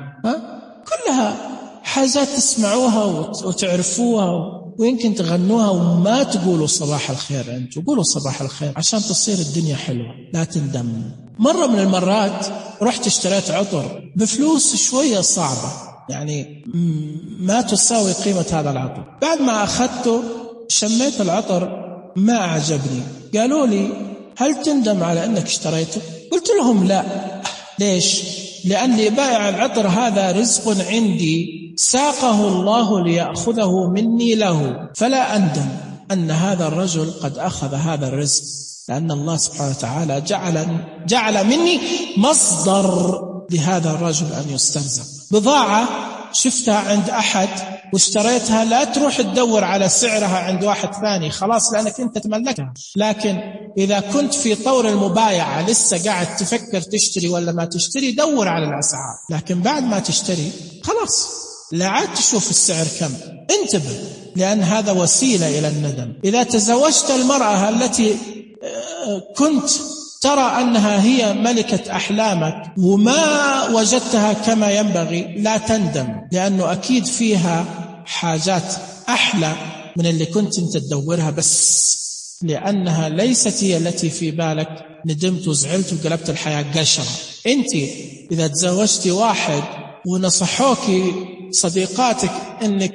كلها حاجات تسمعوها وتعرفوها، ويمكن تغنوها وما تقولوا صباح الخير. أنتوا قولوا صباح الخير عشان تصير الدنيا حلوة، لا تندم. مرة من المرات رحت اشتريت عطر بفلوس شوية صعبة، يعني ما تساوي قيمة هذا العطر. بعد ما أخذته شميت العطر ما أعجبني. قالوا لي هل تندم على أنك اشتريته؟ قلت لهم لا. ليش؟ لأني بائع العطر هذا رزق عندي ساقه الله ليأخذه مني له، فلا أندم أن هذا الرجل قد أخذ هذا الرزق، لأن الله سبحانه وتعالى جعل مني مصدر لهذا الرجل أن يسترزق. بضاعة شفتها عند أحد واشتريتها، لا تروح تدور على سعرها عند واحد ثاني، خلاص لأنك أنت تملكها. لكن إذا كنت في طور المبايعة لسه قاعد تفكر تشتري ولا ما تشتري، دور على الأسعار. لكن بعد ما تشتري خلاص لا عاد تشوف السعر كم، انتبه، لأن هذا وسيلة إلى الندم. إذا تزوجت المرأة التي كنت ترى أنها هي ملكة أحلامك وما وجدتها كما ينبغي، لا تندم، لأنه أكيد فيها حاجات أحلى من اللي كنت أنت تدورها، بس لأنها ليست هي التي في بالك ندمت وزعلت وقلبت الحياة قشرة. أنت إذا تزوجت واحد ونصحوك صديقاتك أنك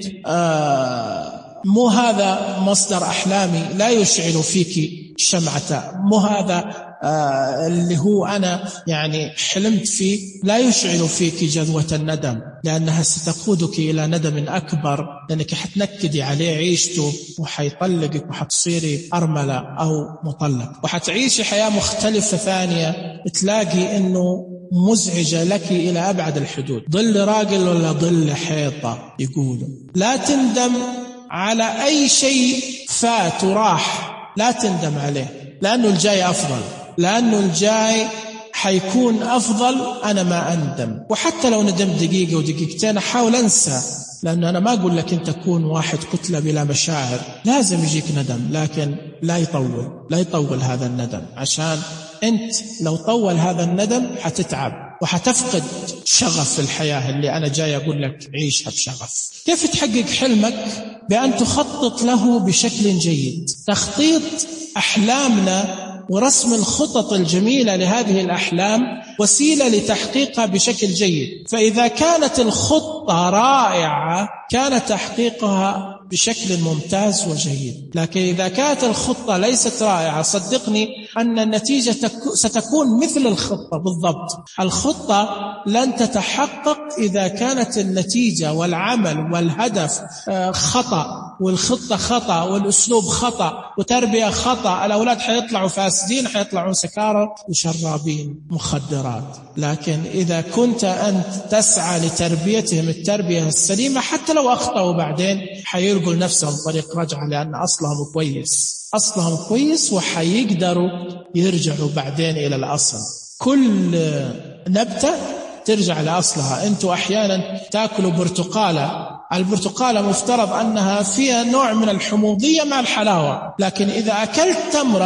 مو هذا مصدر أحلامي، لا يشعل فيك شمعة، مو هذا اللي هو أنا يعني حلمت فيه، لا يشعل فيك جذوة الندم، لأنها ستقودك إلى ندم أكبر، لأنك حتنكدي عليه عيشته وحيطلقك وحتصيري أرملة أو مطلق، وحتعيشي حياة مختلفة ثانية تلاقي أنه مزعجة لك إلى أبعد الحدود. ظل راجل ولا ظل حيطة يقولوا. لا تندم على أي شيء فات وراح، لا تندم عليه، لأنه الجاي أفضل، لأنه الجاي حيكون أفضل. أنا ما أندم، وحتى لو ندمت دقيقة ودقيقتين أحاول أنسى، لأنه أنا ما أقول لك أنت تكون واحد كتلة بلا مشاعر، لازم يجيك ندم، لكن لا يطول هذا الندم، عشان أنت لو طول هذا الندم حتتعب وحتفقد شغف في الحياة اللي أنا جاي أقول لك عيشها بشغف. كيف تحقق حلمك؟ بأن تخطط له بشكل جيد. تخطيط أحلامنا ورسم الخطط الجميلة لهذه الأحلام وسيلة لتحقيقها بشكل جيد. فإذا كانت الخطة رائعة كان تحقيقها بشكل ممتاز وجيد، لكن إذا كانت الخطة ليست رائعة صدقني أن النتيجة ستكون مثل الخطة بالضبط. الخطة لن تتحقق إذا كانت النتيجة والعمل والهدف خطأ، والخطة خطأ، والأسلوب خطأ، وتربية خطأ. الأولاد حيطلعوا فاسدين، حيطلعوا سكارى وشرابين مخدرات. لكن إذا كنت أنت تسعى لتربيتهم التربية السليمة، حتى لو أخطأوا بعدين حيلقوا لنفسهم طريق رجعة، لأن أصلهم كويس وحيقدروا يرجعوا بعدين إلى الأصل. كل نبتة ترجع لأصلها. أنتوا أحيانا تأكلوا برتقالة، البرتقالة مفترض أنها فيها نوع من الحموضية مع الحلاوة، لكن إذا أكلت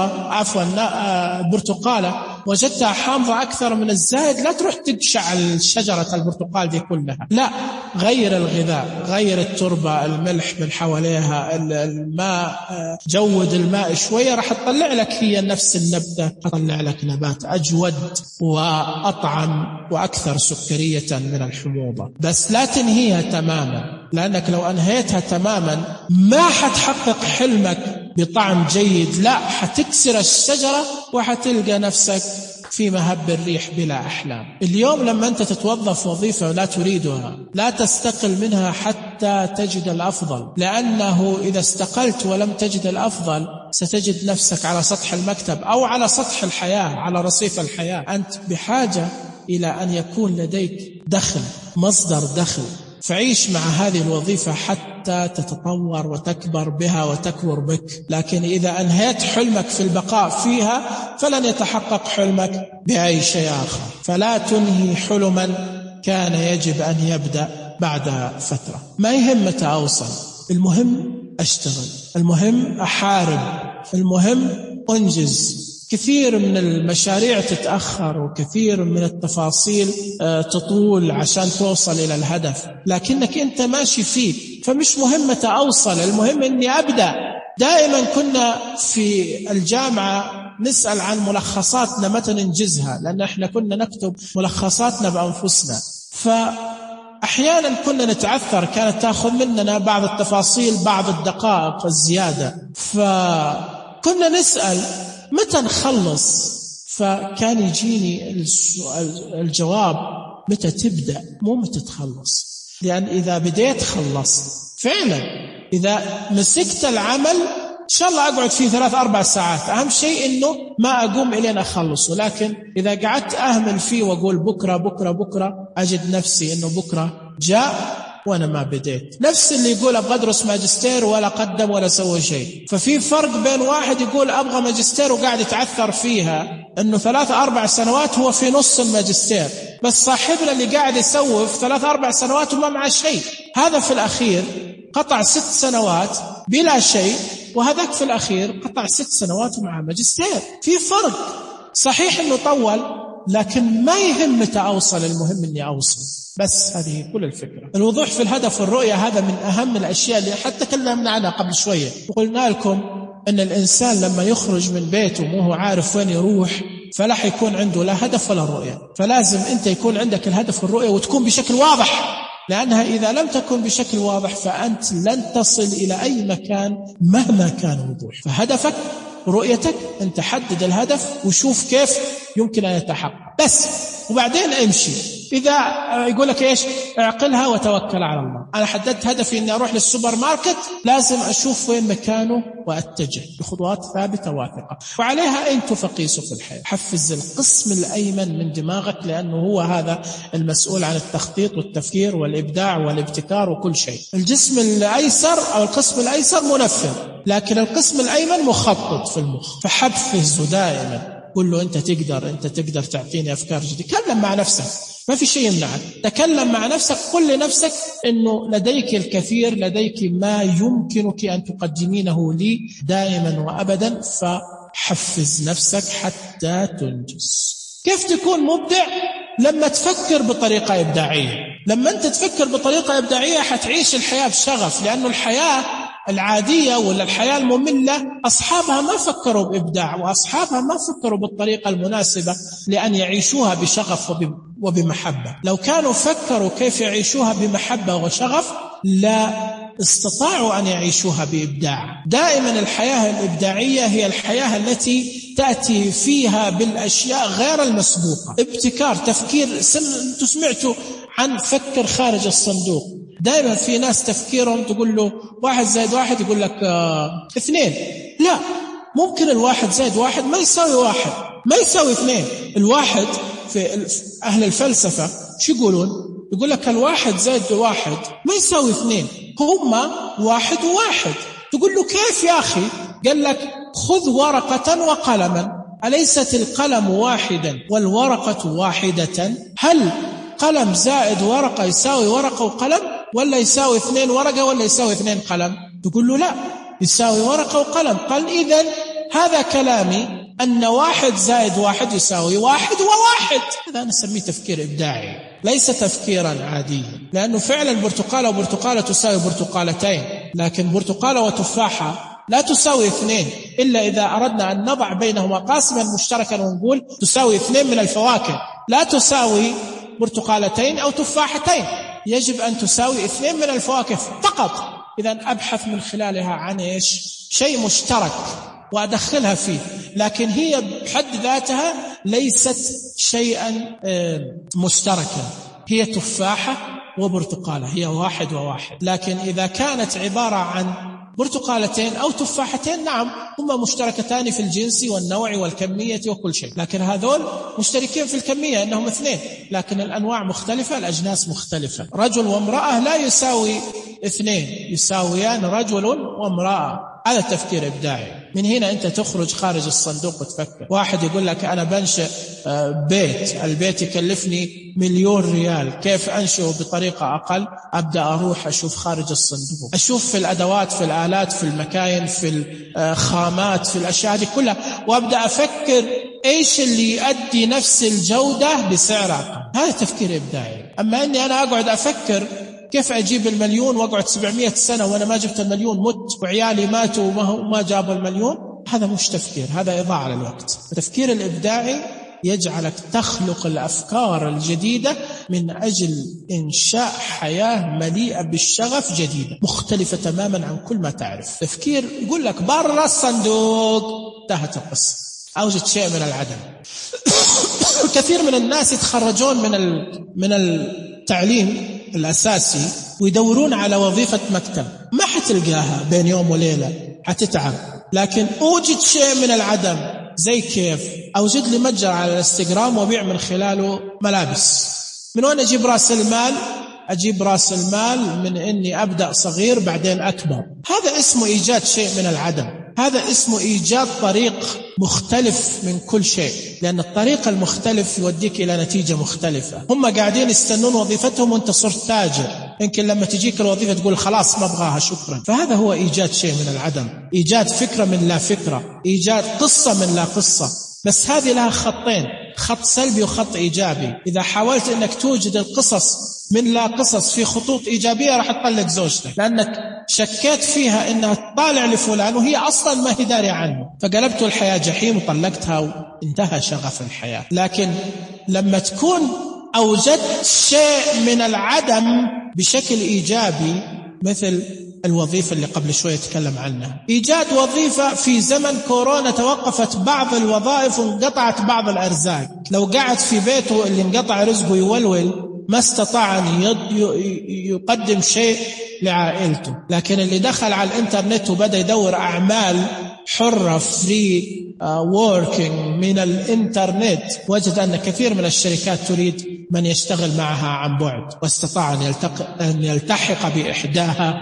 برتقالة وجدتها حامضة أكثر من الزائد، لا تروح تقشع شجرة البرتقال دي كلها، لا، غير الغذاء، غير التربة، الملح من حواليها، الماء، جود الماء شوية، راح تطلع لك هي نفس النبتة، تطلع لك نبات أجود وأطعم وأكثر سكرية من الحموضة. بس لا تنهيها تماما، لأنك لو أنهيتها تماما ما حتحقق حلمك بطعم جيد، لا، حتكسر الشجرة وحتلقى نفسك في مهب الريح بلا أحلام. اليوم لما أنت تتوظف وظيفة لا تريدها، لا تستقل منها حتى تجد الأفضل، لأنه إذا استقلت ولم تجد الأفضل ستجد نفسك على سطح المكتب أو على سطح الحياة، على رصيف الحياة. أنت بحاجة إلى أن يكون لديك دخل، مصدر دخل، فعيش مع هذه الوظيفة حتى تتطور وتكبر بها وتكبر بك. لكن إذا أنهيت حلمك في البقاء فيها فلن يتحقق حلمك بأي شيء آخر. فلا تنهي حلما كان يجب أن يبدأ بعد فترة. ما يهم متى أوصل، المهم أشتغل، المهم أحارب، المهم أنجز. كثير من المشاريع تتأخر وكثير من التفاصيل تطول عشان توصل إلى الهدف، لكنك أنت ماشي فيه، فمش مهم متى أوصل، المهم أني أبدأ. دائما كنا في الجامعة نسأل عن ملخصاتنا متى ننجزها، لأن احنا كنا نكتب ملخصاتنا بأنفسنا، فأحيانا كنا نتعثر، كانت تأخذ مننا بعض التفاصيل بعض الدقائق الزيادة، فكنا نسأل متى نخلص، فكان يجيني الجواب متى تبدأ مو متى تخلص، لأن إذا بديت خلصت فعلا. إذا مسكت العمل شاء الله أقعد فيه 3-4 ساعات، أهم شيء إنه ما أقوم إلين أخلصه. لكن إذا قعدت أهمل فيه وأقول بكرة بكرة بكرة، أجد نفسي إنه بكرة جاء وأنا ما بديت. نفس اللي يقول أبغى أدرس ماجستير ولا قدم ولا سوى شيء. ففي فرق بين واحد يقول أبغى ماجستير وقاعد يتعثر فيها إنه 3-4 سنوات هو في نص الماجستير، بس صاحبنا اللي قاعد يسوف 3-4 سنوات وما معه شيء، هذا في الأخير قطع 6 سنوات بلا شيء، وهذاك في الأخير قطع 6 سنوات ومع ماجستير. في فرق. صحيح إنه طول، لكن ما يهم متى أوصل، المهم إني أوصل. بس هذه كل الفكرة. الوضوح في الهدف والرؤية هذا من أهم الأشياء اللي حتى تكلمنا عنها قبل شوية، وقلنا لكم أن الإنسان لما يخرج من بيته وهو عارف وين يروح فلا حيكون عنده لا هدف ولا رؤية. فلازم أنت يكون عندك الهدف والرؤية وتكون بشكل واضح، لأنها إذا لم تكن بشكل واضح فأنت لن تصل إلى أي مكان مهما كان وضوح. فهدفك رؤيتك، أنت حدد الهدف وشوف كيف يمكن أن يتحقق بس، وبعدين امشي. إذا يقول لك إيش، اعقلها وتوكل على الله. أنا حددت هدفي إني أروح للسوبر ماركت، لازم أشوف وين مكانه وأتجه بخطوات ثابتة واثقة، وعليها أنت فقيسه في الحياة. حفز القسم الأيمن من دماغك، لأنه هو هذا المسؤول عن التخطيط والتفكير والإبداع والابتكار وكل شيء. الجسم الأيسر أو القسم الأيسر منفذ، لكن القسم الأيمن مخطط في المخ. فحفزه دائما، قل له أنت تقدر تعطيني أفكار جديدة. كلم مع نفسك، ما في شيء يمنعك. تكلم مع نفسك، قل لنفسك إنه لديك الكثير، لديك ما يمكنك أن تقدمينه لي دائما وأبدا. فحفز نفسك حتى تنجز. كيف تكون مبدع؟ لما تفكر بطريقة إبداعية. لما أنت تفكر بطريقة إبداعية حتعيش الحياة بشغف، لأنه الحياة العادية ولا الحياة المملة أصحابها ما فكروا بإبداع، وأصحابها ما فكروا بالطريقة المناسبة لأن يعيشوها بشغف وبمحبة. لو كانوا فكروا كيف يعيشوها بمحبة وشغف لا استطاعوا أن يعيشوها بإبداع. دائما الحياة الإبداعية هي الحياة التي تأتي فيها بالأشياء غير المسبوقة، ابتكار، تفكير. أنتوا سمعتوا عن فكر خارج الصندوق. دائما في ناس تفكيرهم تقول له 1 زائد 1 يقول لك 2. لا، ممكن 1 زائد 1 ما يساوي 1، ما يساوي 2. الواحد في أهل الفلسفة شو يقولون؟ يقول لك 1 زائد 1 ما يساوي 2، هما 1 و1. تقول له كيف يا أخي؟ قال لك خذ ورقة وقلما، أليست القلم واحدا والورقة واحدة؟ هل قلم زائد ورقة يساوي ورقة وقلم، ولا يساوي 2 ورقة، ولا يساوي 2 قلم؟ تقول له لا، يساوي ورقة وقلم. قال إذن هذا كلامي أن 1 زائد 1 يساوي 1 و1. هذا أنا أسميه تفكير إبداعي، ليس تفكيرا عاديا. لأنه فعلا برتقالة وبرتقالة تساوي برتقالتين، لكن برتقالة وتفاحة لا تساوي 2، إلا إذا أردنا أن نضع بينهما قاسما مشتركا ونقول تساوي 2 من الفواكه، لا تساوي برتقالتين أو تفاحتين. يجب أن تساوي 2 من الفواكه فقط. إذن أبحث من خلالها عن إيش؟ شيء مشترك وأدخلها فيه، لكن هي بحد ذاتها ليست شيئا مشتركا. هي تفاحة وبرتقالة، هي 1 و1. لكن إذا كانت عبارة عن برتقالتين أو تفاحتين، نعم هما مشتركتان في الجنس والنوع والكمية وكل شيء، لكن هذول مشتركين في الكمية أنهم 2، لكن الأنواع مختلفة، الأجناس مختلفة. رجل وامرأة لا يساوي 2، يساويان رجل وامرأة. هذا التفكير إبداعي. من هنا أنت تخرج خارج الصندوق وتفكر. واحد يقول لك أنا بنشئ بيت، البيت يكلفني 1,000,000 ريال، كيف أنشئه بطريقة أقل؟ أبدأ أروح أشوف خارج الصندوق، أشوف في الأدوات، في الآلات، في المكاين، في الخامات، في الأشياء هذه كلها، وأبدأ أفكر إيش اللي يؤدي نفس الجودة بسعر أقل. هذا تفكير إبداعي. أما أني أنا أقعد أفكر كيف أجيب 1,000,000 وأقعد 700 سنة وأنا ما جبت 1,000,000، مت وعيالي ماتوا وما جابوا 1,000,000، هذا مش تفكير، هذا إضاعة للوقت. التفكير الإبداعي يجعلك تخلق الأفكار الجديدة من أجل إنشاء حياة مليئة بالشغف جديدة مختلفة تماما عن كل ما تعرف. تفكير يقول لك برا الصندوق، انتهت القصة، أوجد شيء من العدم. كثير من الناس يتخرجون من التعليم الأساسي ويدورون على وظيفة مكتب، ما حتلقاها بين يوم وليلة، حتتعب لكن أوجد شيء من العدم. زي كيف؟ أوجد لي متجر على الانستغرام وبيع من خلاله ملابس. من وين أجيب رأس المال؟ أجيب رأس المال من أني أبدأ صغير بعدين أكبر. هذا اسمه إيجاد شيء من العدم. هذا اسمه إيجاد طريق مختلف من كل شيء، لأن الطريق المختلف يوديك إلى نتيجة مختلفة. هم قاعدين يستنون وظيفتهم وانت صرت تاجر، يمكن لما تجيك الوظيفة تقول خلاص ما أبغاها شكرا. فهذا هو إيجاد شيء من العدم، إيجاد فكرة من لا فكرة، إيجاد قصة من لا قصة. بس هذه لها خطين، خط سلبي وخط إيجابي. إذا حاولت أنك توجد القصص من لا قصص في خطوط إيجابية راح تطلق زوجتك، لأنك شكيت فيها أنها تطالع لفلان وهي أصلا ما هي دارية عنه، فقلبت الحياة جحيم وطلقتها وانتهى شغف الحياة. لكن لما تكون أوجدت شيء من العدم بشكل إيجابي، مثل الوظيفة اللي قبل شوية تكلم عنها، إيجاد وظيفة في زمن كورونا توقفت بعض الوظائف وانقطعت بعض الأرزاق. لو قعد في بيته اللي انقطع رزقه يولول ما استطاع أن يقدم شيء لعائلته. لكن اللي دخل على الإنترنت وبدأ يدور أعمال حرة فري working من الإنترنت، وجد أن كثير من الشركات تريد من يشتغل معها عن بعد، واستطاع أن يلتحق بإحداها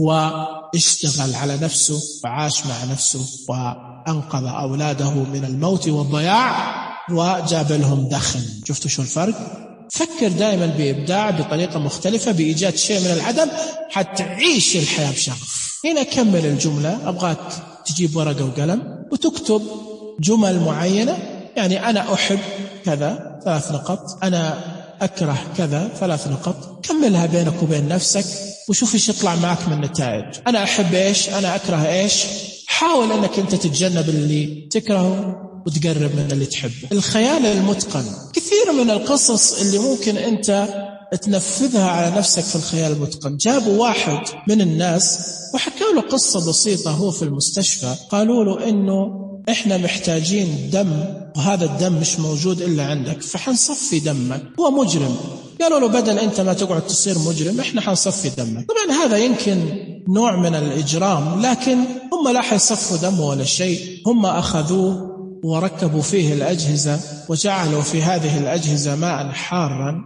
واشتغل على نفسه وعاش مع نفسه وأنقذ أولاده من الموت والضياع وجاب لهم دخل. شفتوا شو الفرق؟ فكر دائما بإبداع بطريقة مختلفة، بإيجاد شيء من العدم حتى تعيش الحياة بشغف. هنا كمل الجملة، أبغاك تجيب ورقة وقلم وتكتب جمل معينة. يعني أنا أحب كذا 3 نقط، أنا أكره كذا 3 نقط. كملها بينك وبين نفسك وشوف إيش يطلع معك من نتائج. أنا أحب إيش، أنا أكره إيش. حاول أنك أنت تتجنب اللي تكرهه وتقرب من اللي تحبه. الخيال المتقن، كثير من القصص اللي ممكن أنت تنفذها على نفسك في الخيال المتقن. جابوا واحد من الناس وحكوا له قصة بسيطة، هو في المستشفى قالوا له إنه إحنا محتاجين دم وهذا الدم مش موجود إلا عندك، فحنصفي دمك. هو مجرم، قالوا له بدل أنت ما تقعد تصير مجرم إحنا حنصفي دمك. طبعا هذا يمكن نوع من الإجرام، لكن هم لا حيصفوا دمه ولا شيء. هم أخذوه وركبوا فيه الأجهزة وجعلوا في هذه الأجهزة ماء حارا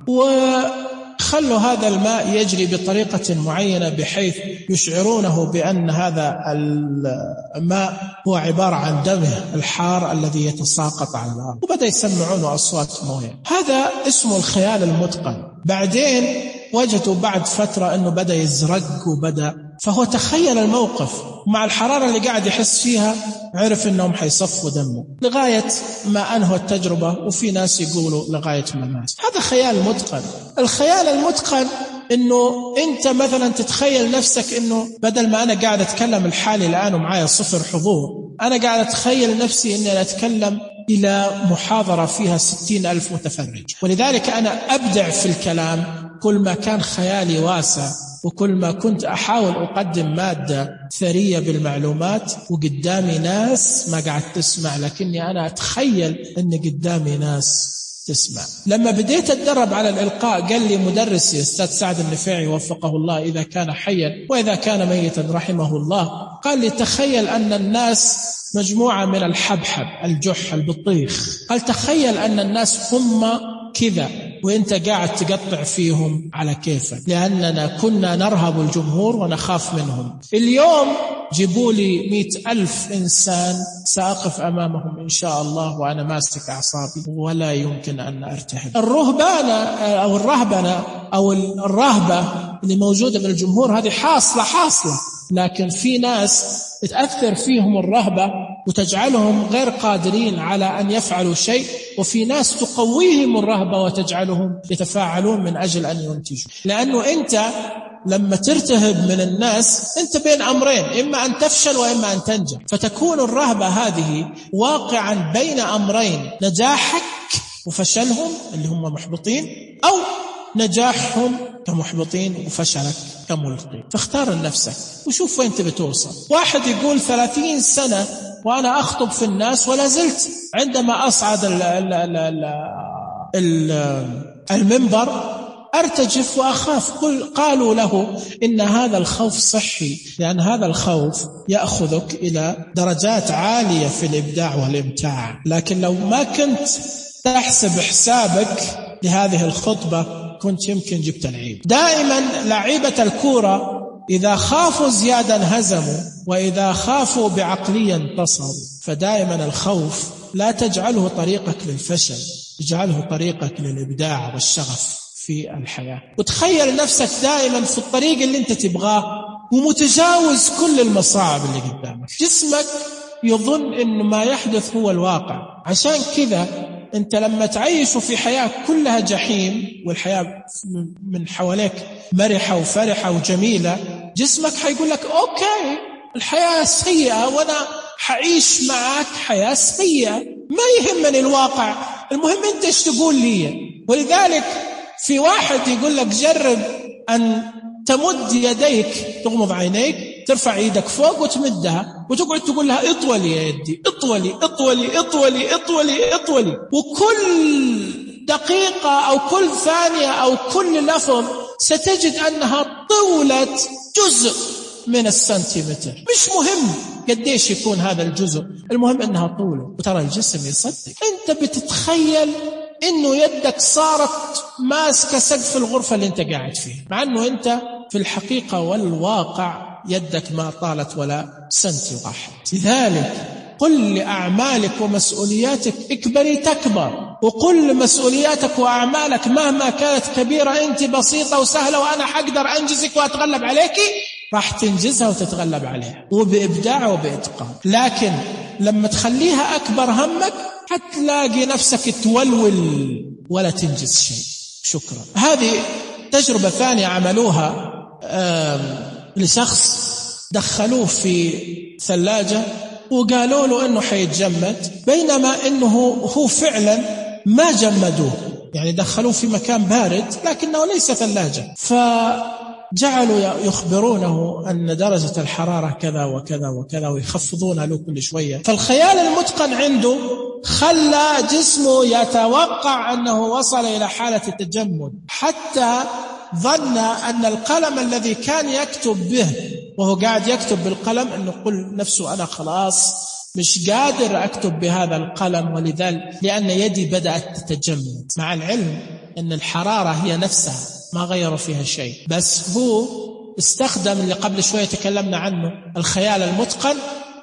وخلوا هذا الماء يجري بطريقة معينة بحيث يشعرونه بأن هذا الماء هو عبارة عن دمه الحار الذي يتساقط على الأرض، وبدأ يسمعونه أصوات موية. هذا اسمه الخيال المتقن. بعدين وجدوا بعد فترة أنه بدأ يزرق فهو تخيل الموقف مع الحرارة اللي قاعد يحس فيها، عرف أنهم حيصفوا دمه لغاية ما أنهوا التجربة. وفي ناس يقولوا لغاية ما مات. هذا خيال متقن. الخيال المتقن أنه أنت مثلا تتخيل نفسك أنه بدل ما أنا قاعد أتكلم الحالي الآن ومعايا 0 حضور، أنا قاعد أتخيل نفسي أني أنا أتكلم إلى محاضرة فيها 60,000 متفرج. ولذلك أنا أبدع في الكلام كل ما كان خيالي واسع، وكل ما كنت أحاول أقدم مادة ثرية بالمعلومات وقدامي ناس ما قاعد تسمع، لكني أنا أتخيل أن قدامي ناس تسمع. لما بديت أتدرب على الإلقاء قال لي مدرسي أستاذ سعد النفيعي وفقه الله إذا كان حيا وإذا كان ميتا رحمه الله، قال لي تخيل أن الناس مجموعة من الحبحب الجح البطيخ، قال تخيل أن الناس هم كذا وإنت قاعد تقطع فيهم على كيفك، لأننا كنا نرهب الجمهور ونخاف منهم. اليوم جيبوا لي 100,000 إنسان سأقف أمامهم إن شاء الله وأنا ماسك أعصابي ولا يمكن أن أرتهب. الرهبانة أو الرهبنة أو الرهبة اللي موجودة من الجمهور هذه حاصلة، لكن في ناس تأثر فيهم الرهبة وتجعلهم غير قادرين على أن يفعلوا شيء، وفي ناس تقويهم الرهبة وتجعلهم يتفاعلون من أجل أن ينتجوا. لأنه أنت لما ترتهب من الناس أنت بين أمرين، إما أن تفشل وإما أن تنجح. فتكون الرهبة هذه واقعا بين أمرين، نجاحك وفشلهم اللي هم محبطين، أو نجاحهم كمحبطين وفشلك كملقين. فاختار لنفسك وشوف وين تبي توصل. واحد يقول 30 سنة وأنا أخطب في الناس ولا زلت عندما أصعد المنبر أرتجف وأخاف. قالوا له إن هذا الخوف صحي، لأن هذا الخوف يأخذك إلى درجات عالية في الإبداع والإمتاع. لكن لو ما كنت تحسب حسابك لهذه الخطبة كنت يمكن جبت العيب. دائما لعيبة الكورة إذا خافوا زيادة انهزموا، وإذا خافوا بعقلية انتصروا. فدائما الخوف لا تجعله طريقك للفشل، اجعله طريقك للإبداع والشغف في الحياة. وتخيل نفسك دائما في الطريق اللي انت تبغاه ومتجاوز كل المصاعب اللي قدامك. جسمك يظن إن ما يحدث هو الواقع. عشان كذا انت لما تعيش في حياة كلها جحيم، والحياة من حواليك مرحة وفرحة وجميلة، جسمك حيقول لك أوكي الحياة سيئة وأنا حعيش معك حياة سيئة، ما يهمني الواقع، المهم أنت إيش تقول لي. ولذلك في واحد يقول لك جرب أن تمد يديك، تغمض عينيك، ترفع يدك فوق وتمدها وتقعد تقول لها اطولي يا يدي، اطولي اطولي اطولي اطولي اطولي، وكل دقيقة أو كل ثانية أو كل لفظ ستجد أنها طولت جزء من السنتيمتر. مش مهم قديش يكون هذا الجزء، المهم أنها طوله. وترى الجسم يصدق. أنت بتتخيل إنه يدك صارت ماسكة سقف الغرفة اللي أنت قاعد فيها، مع أنه أنت في الحقيقة والواقع يدك ما طالت ولا سنتي واحد. لذلك قل لأعمالك ومسؤولياتك اكبري تكبر، وقل لمسؤولياتك وأعمالك مهما كانت كبيرة أنت بسيطة وسهلة وأنا حقدر أنجزك وأتغلب عليك، راح تنجزها وتتغلب عليها وبإبداع وبإتقان. لكن لما تخليها أكبر همك هتلاقي نفسك تولول ولا تنجز شيء. شكرا. هذه تجربة ثانية عملوها لشخص، دخلوه في ثلاجة وقالوا له أنه حيتجمد، بينما أنه هو فعلا ما جمدوه، يعني دخلوه في مكان بارد لكنه ليس ثلاجة. فجعلوا يخبرونه أن درجة الحرارة كذا وكذا وكذا ويخفضون له كل شوية. فالخيال المتقن عنده خلى جسمه يتوقع أنه وصل إلى حالة التجمد، حتى ظن أن القلم الذي كان يكتب به وهو قاعد يكتب بالقلم أنه قل نفسه أنا خلاص مش قادر أكتب بهذا القلم، ولذلك لأن يدي بدأت تتجمد، مع العلم أن الحرارة هي نفسها ما غيروا فيها شيء. بس هو استخدم اللي قبل شوية تكلمنا عنه، الخيال المتقن،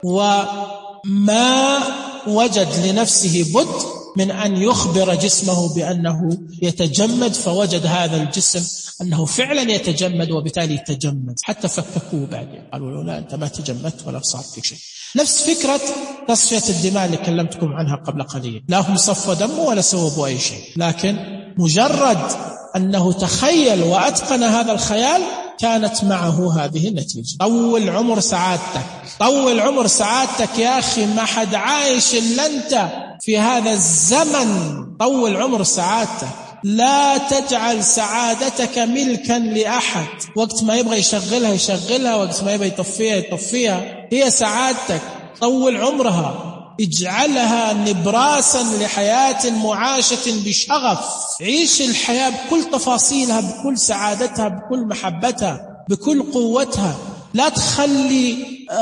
وما وجد لنفسه بد من أن يخبر جسمه بأنه يتجمد، فوجد هذا الجسم أنه فعلا يتجمد وبالتالي يتجمد. حتى فككوه بعدين قالوا له لا أنت ما تجمدت ولا صار فيك شيء. نفس فكرة تصفية الدماء اللي كلمتكم عنها قبل قليل، لا هم صفوا دمه ولا سووا به أي شيء، لكن مجرد أنه تخيل وأتقن هذا الخيال كانت معه هذه النتيجة. طول عمر سعادتك، طول عمر سعادتك يا أخي، ما حد عايش إلا أنت في هذا الزمن. طول عمر سعادتك، لا تجعل سعادتك ملكا لأحد، وقت ما يبغى يشغلها يشغلها، وقت ما يبغى يطفيها يطفيها، هي سعادتك طول عمرها، اجعلها نبراسا لحياة معاشة بشغف. عيش الحياة بكل تفاصيلها، بكل سعادتها، بكل محبتها، بكل قوتها. لا تخلي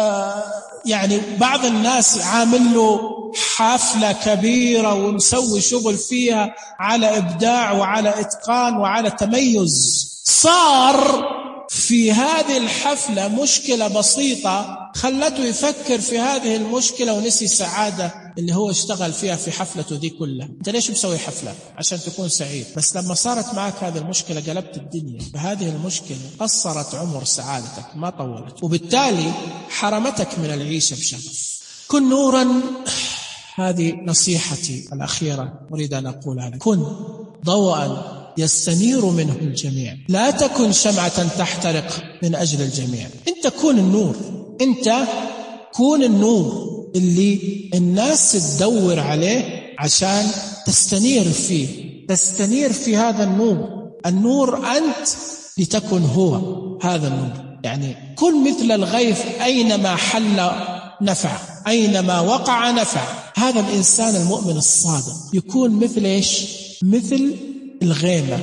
يعني بعض الناس عامل له حفلة كبيرة ومسوي شغل فيها على إبداع وعلى إتقان وعلى تميز، صار في هذه الحفلة مشكلة بسيطة خلته يفكر في هذه المشكلة ونسي السعادة اللي هو اشتغل فيها في حفلته دي كلها. انت ليش مسوي حفلة؟ عشان تكون سعيد، بس لما صارت معك هذه المشكلة قلبت الدنيا. فهذه المشكلة قصرت عمر سعادتك ما طولت، وبالتالي حرمتك من العيشة بشغف. كن نورا، هذه نصيحتي الأخيرة أريد أن أقولها لك. كن ضوءا يستنير منه الجميع، لا تكن شمعة تحترق من أجل الجميع. أنت كون النور، أنت كون النور اللي الناس تدور عليه عشان تستنير فيه، تستنير في هذا النور. النور أنت لتكن هو هذا النور. يعني كن مثل الغيث أينما حل نفع، أينما وقع نفع. هذا الإنسان المؤمن الصادق يكون مثل إيش؟ مثل الغيمة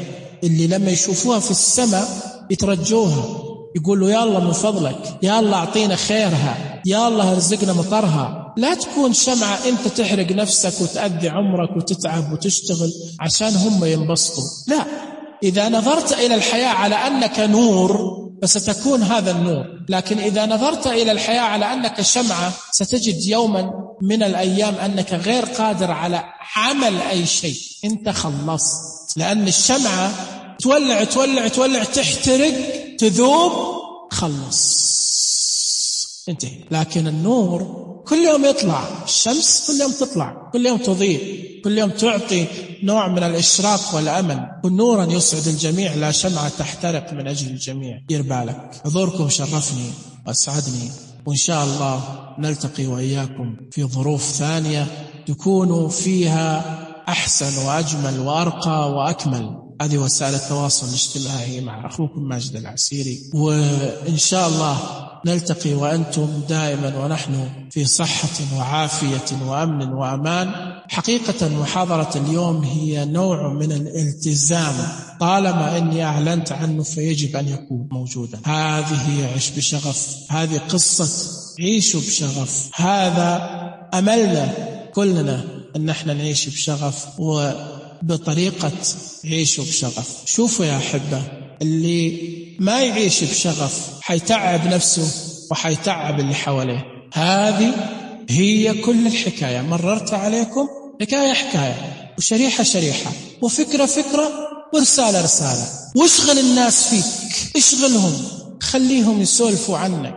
اللي لما يشوفوها في السماء يترجوها، يقولوا يا الله من فضلك، يا الله أعطينا خيرها، يا الله ارزقنا مطرها. لا تكون شمعة أنت تحرق نفسك وتأذي عمرك وتتعب وتشتغل عشان هم ينبسطوا. لا، إذا نظرت إلى الحياة على أنك نور فستكون هذا النور، لكن إذا نظرت إلى الحياة على أنك شمعة ستجد يوما من الأيام أنك غير قادر على عمل أي شيء، أنت خلصت. لأن الشمعة تولع تولع تولع، تحترق، تذوب، خلص، انتهي. لكن النور كل يوم يطلع، الشمس كل يوم تطلع، كل يوم تضيء، كل يوم تعطي نوع من الإشراق والأمل. كن نورا يسعد الجميع، لا شمعة تحترق من أجل الجميع. دير بالك. حضوركم شرفني وأسعدني، وإن شاء الله نلتقي وإياكم في ظروف ثانية تكونوا فيها أحسن وأجمل وأرقى وأكمل. هذه وسائل التواصل الاجتماعي مع أخوكم ماجد العسيري، وإن شاء الله نلتقي وأنتم دائما ونحن في صحة وعافية وأمن وأمان. حقيقة محاضرة اليوم هي نوع من الالتزام، طالما أني أعلنت عنه فيجب أن يكون موجودا. هذه عيش بشغف، هذه قصة عيشوا بشغف، هذا أملنا كلنا أن احنا نعيش بشغف وبطريقة عيشوا بشغف. شوفوا يا أحبة، اللي ما يعيش بشغف حيتعب نفسه وحيتعب اللي حواليه. هذه هي كل الحكاية. مررت عليكم حكاية وشريحة شريحة وفكرة فكرة ورسالة رسالة. واشغل الناس فيك، اشغلهم، خليهم يسولفوا عنك.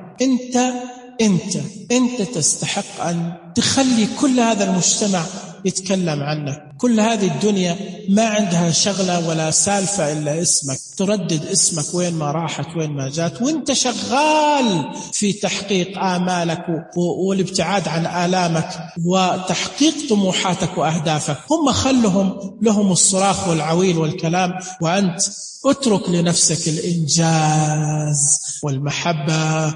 انت تستحق أن تخلي كل هذا المجتمع يتكلم عنك. كل هذه الدنيا ما عندها شغلة ولا سالفة إلا اسمك، تردد اسمك وين ما راحت وين ما جات، وانت شغال في تحقيق آمالك والابتعاد عن آلامك وتحقيق طموحاتك وأهدافك. هم خلهم لهم الصراخ والعويل والكلام، وأنت اترك لنفسك الإنجاز والمحبة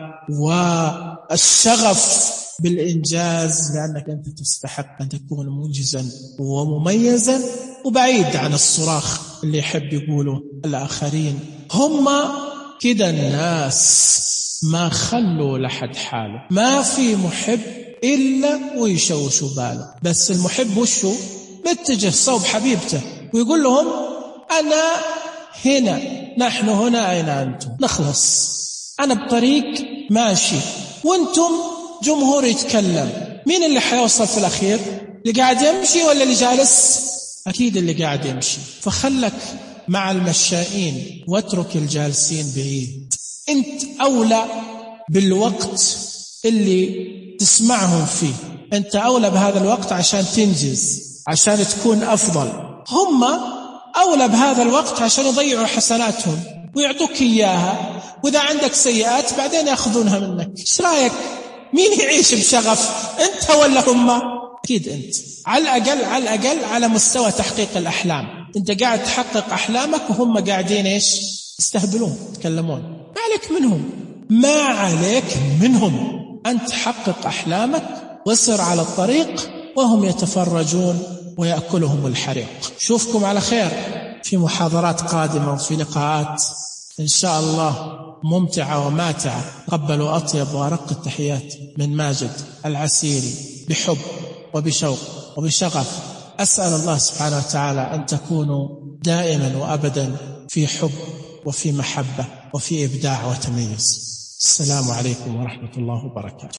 والشغف بالإنجاز، لأنك أنت تستحق أن تكون منجزا ومميزا وبعيد عن الصراخ اللي يحب يقوله الآخرين. هم كده الناس، ما خلوا لحد حاله. ما في محب إلا ويشوشوا باله، بس المحب وشو متجه صوب حبيبته ويقول لهم أنا هنا، نحن هنا، أين أنتم؟ نخلص، أنا بطريق ماشي وأنتم جمهور يتكلم. مين اللي حيوصل في الأخير؟ اللي قاعد يمشي ولا اللي جالس؟ أكيد اللي قاعد يمشي. فخلك مع المشائين واترك الجالسين بعيد. أنت أولى بالوقت اللي تسمعهم فيه، أنت أولى بهذا الوقت عشان تنجز، عشان تكون أفضل. هم أولى بهذا الوقت عشان يضيعوا حسناتهم ويعطوك إياها، وإذا عندك سيئات بعدين يأخذونها منك. إيش رأيك؟ مين يعيش بشغف، أنت ولا هم؟ أكيد أنت. على الأقل على مستوى تحقيق الأحلام، أنت قاعد تحقق أحلامك وهم قاعدين إيش؟ يستهبلون، يتكلمون. ما عليك منهم، ما عليك منهم. أنت حقق أحلامك وسر على الطريق وهم يتفرجون ويأكلهم الحريق. شوفكم على خير في محاضرات قادمة وفي لقاءات إن شاء الله ممتعة وماتعة. قبلوا أطيب وأرق التحيات من ماجد العسيري، بحب وبشوق وبشغف. أسأل الله سبحانه وتعالى أن تكونوا دائما وأبدا في حب وفي محبة وفي إبداع وتميز. السلام عليكم ورحمة الله وبركاته.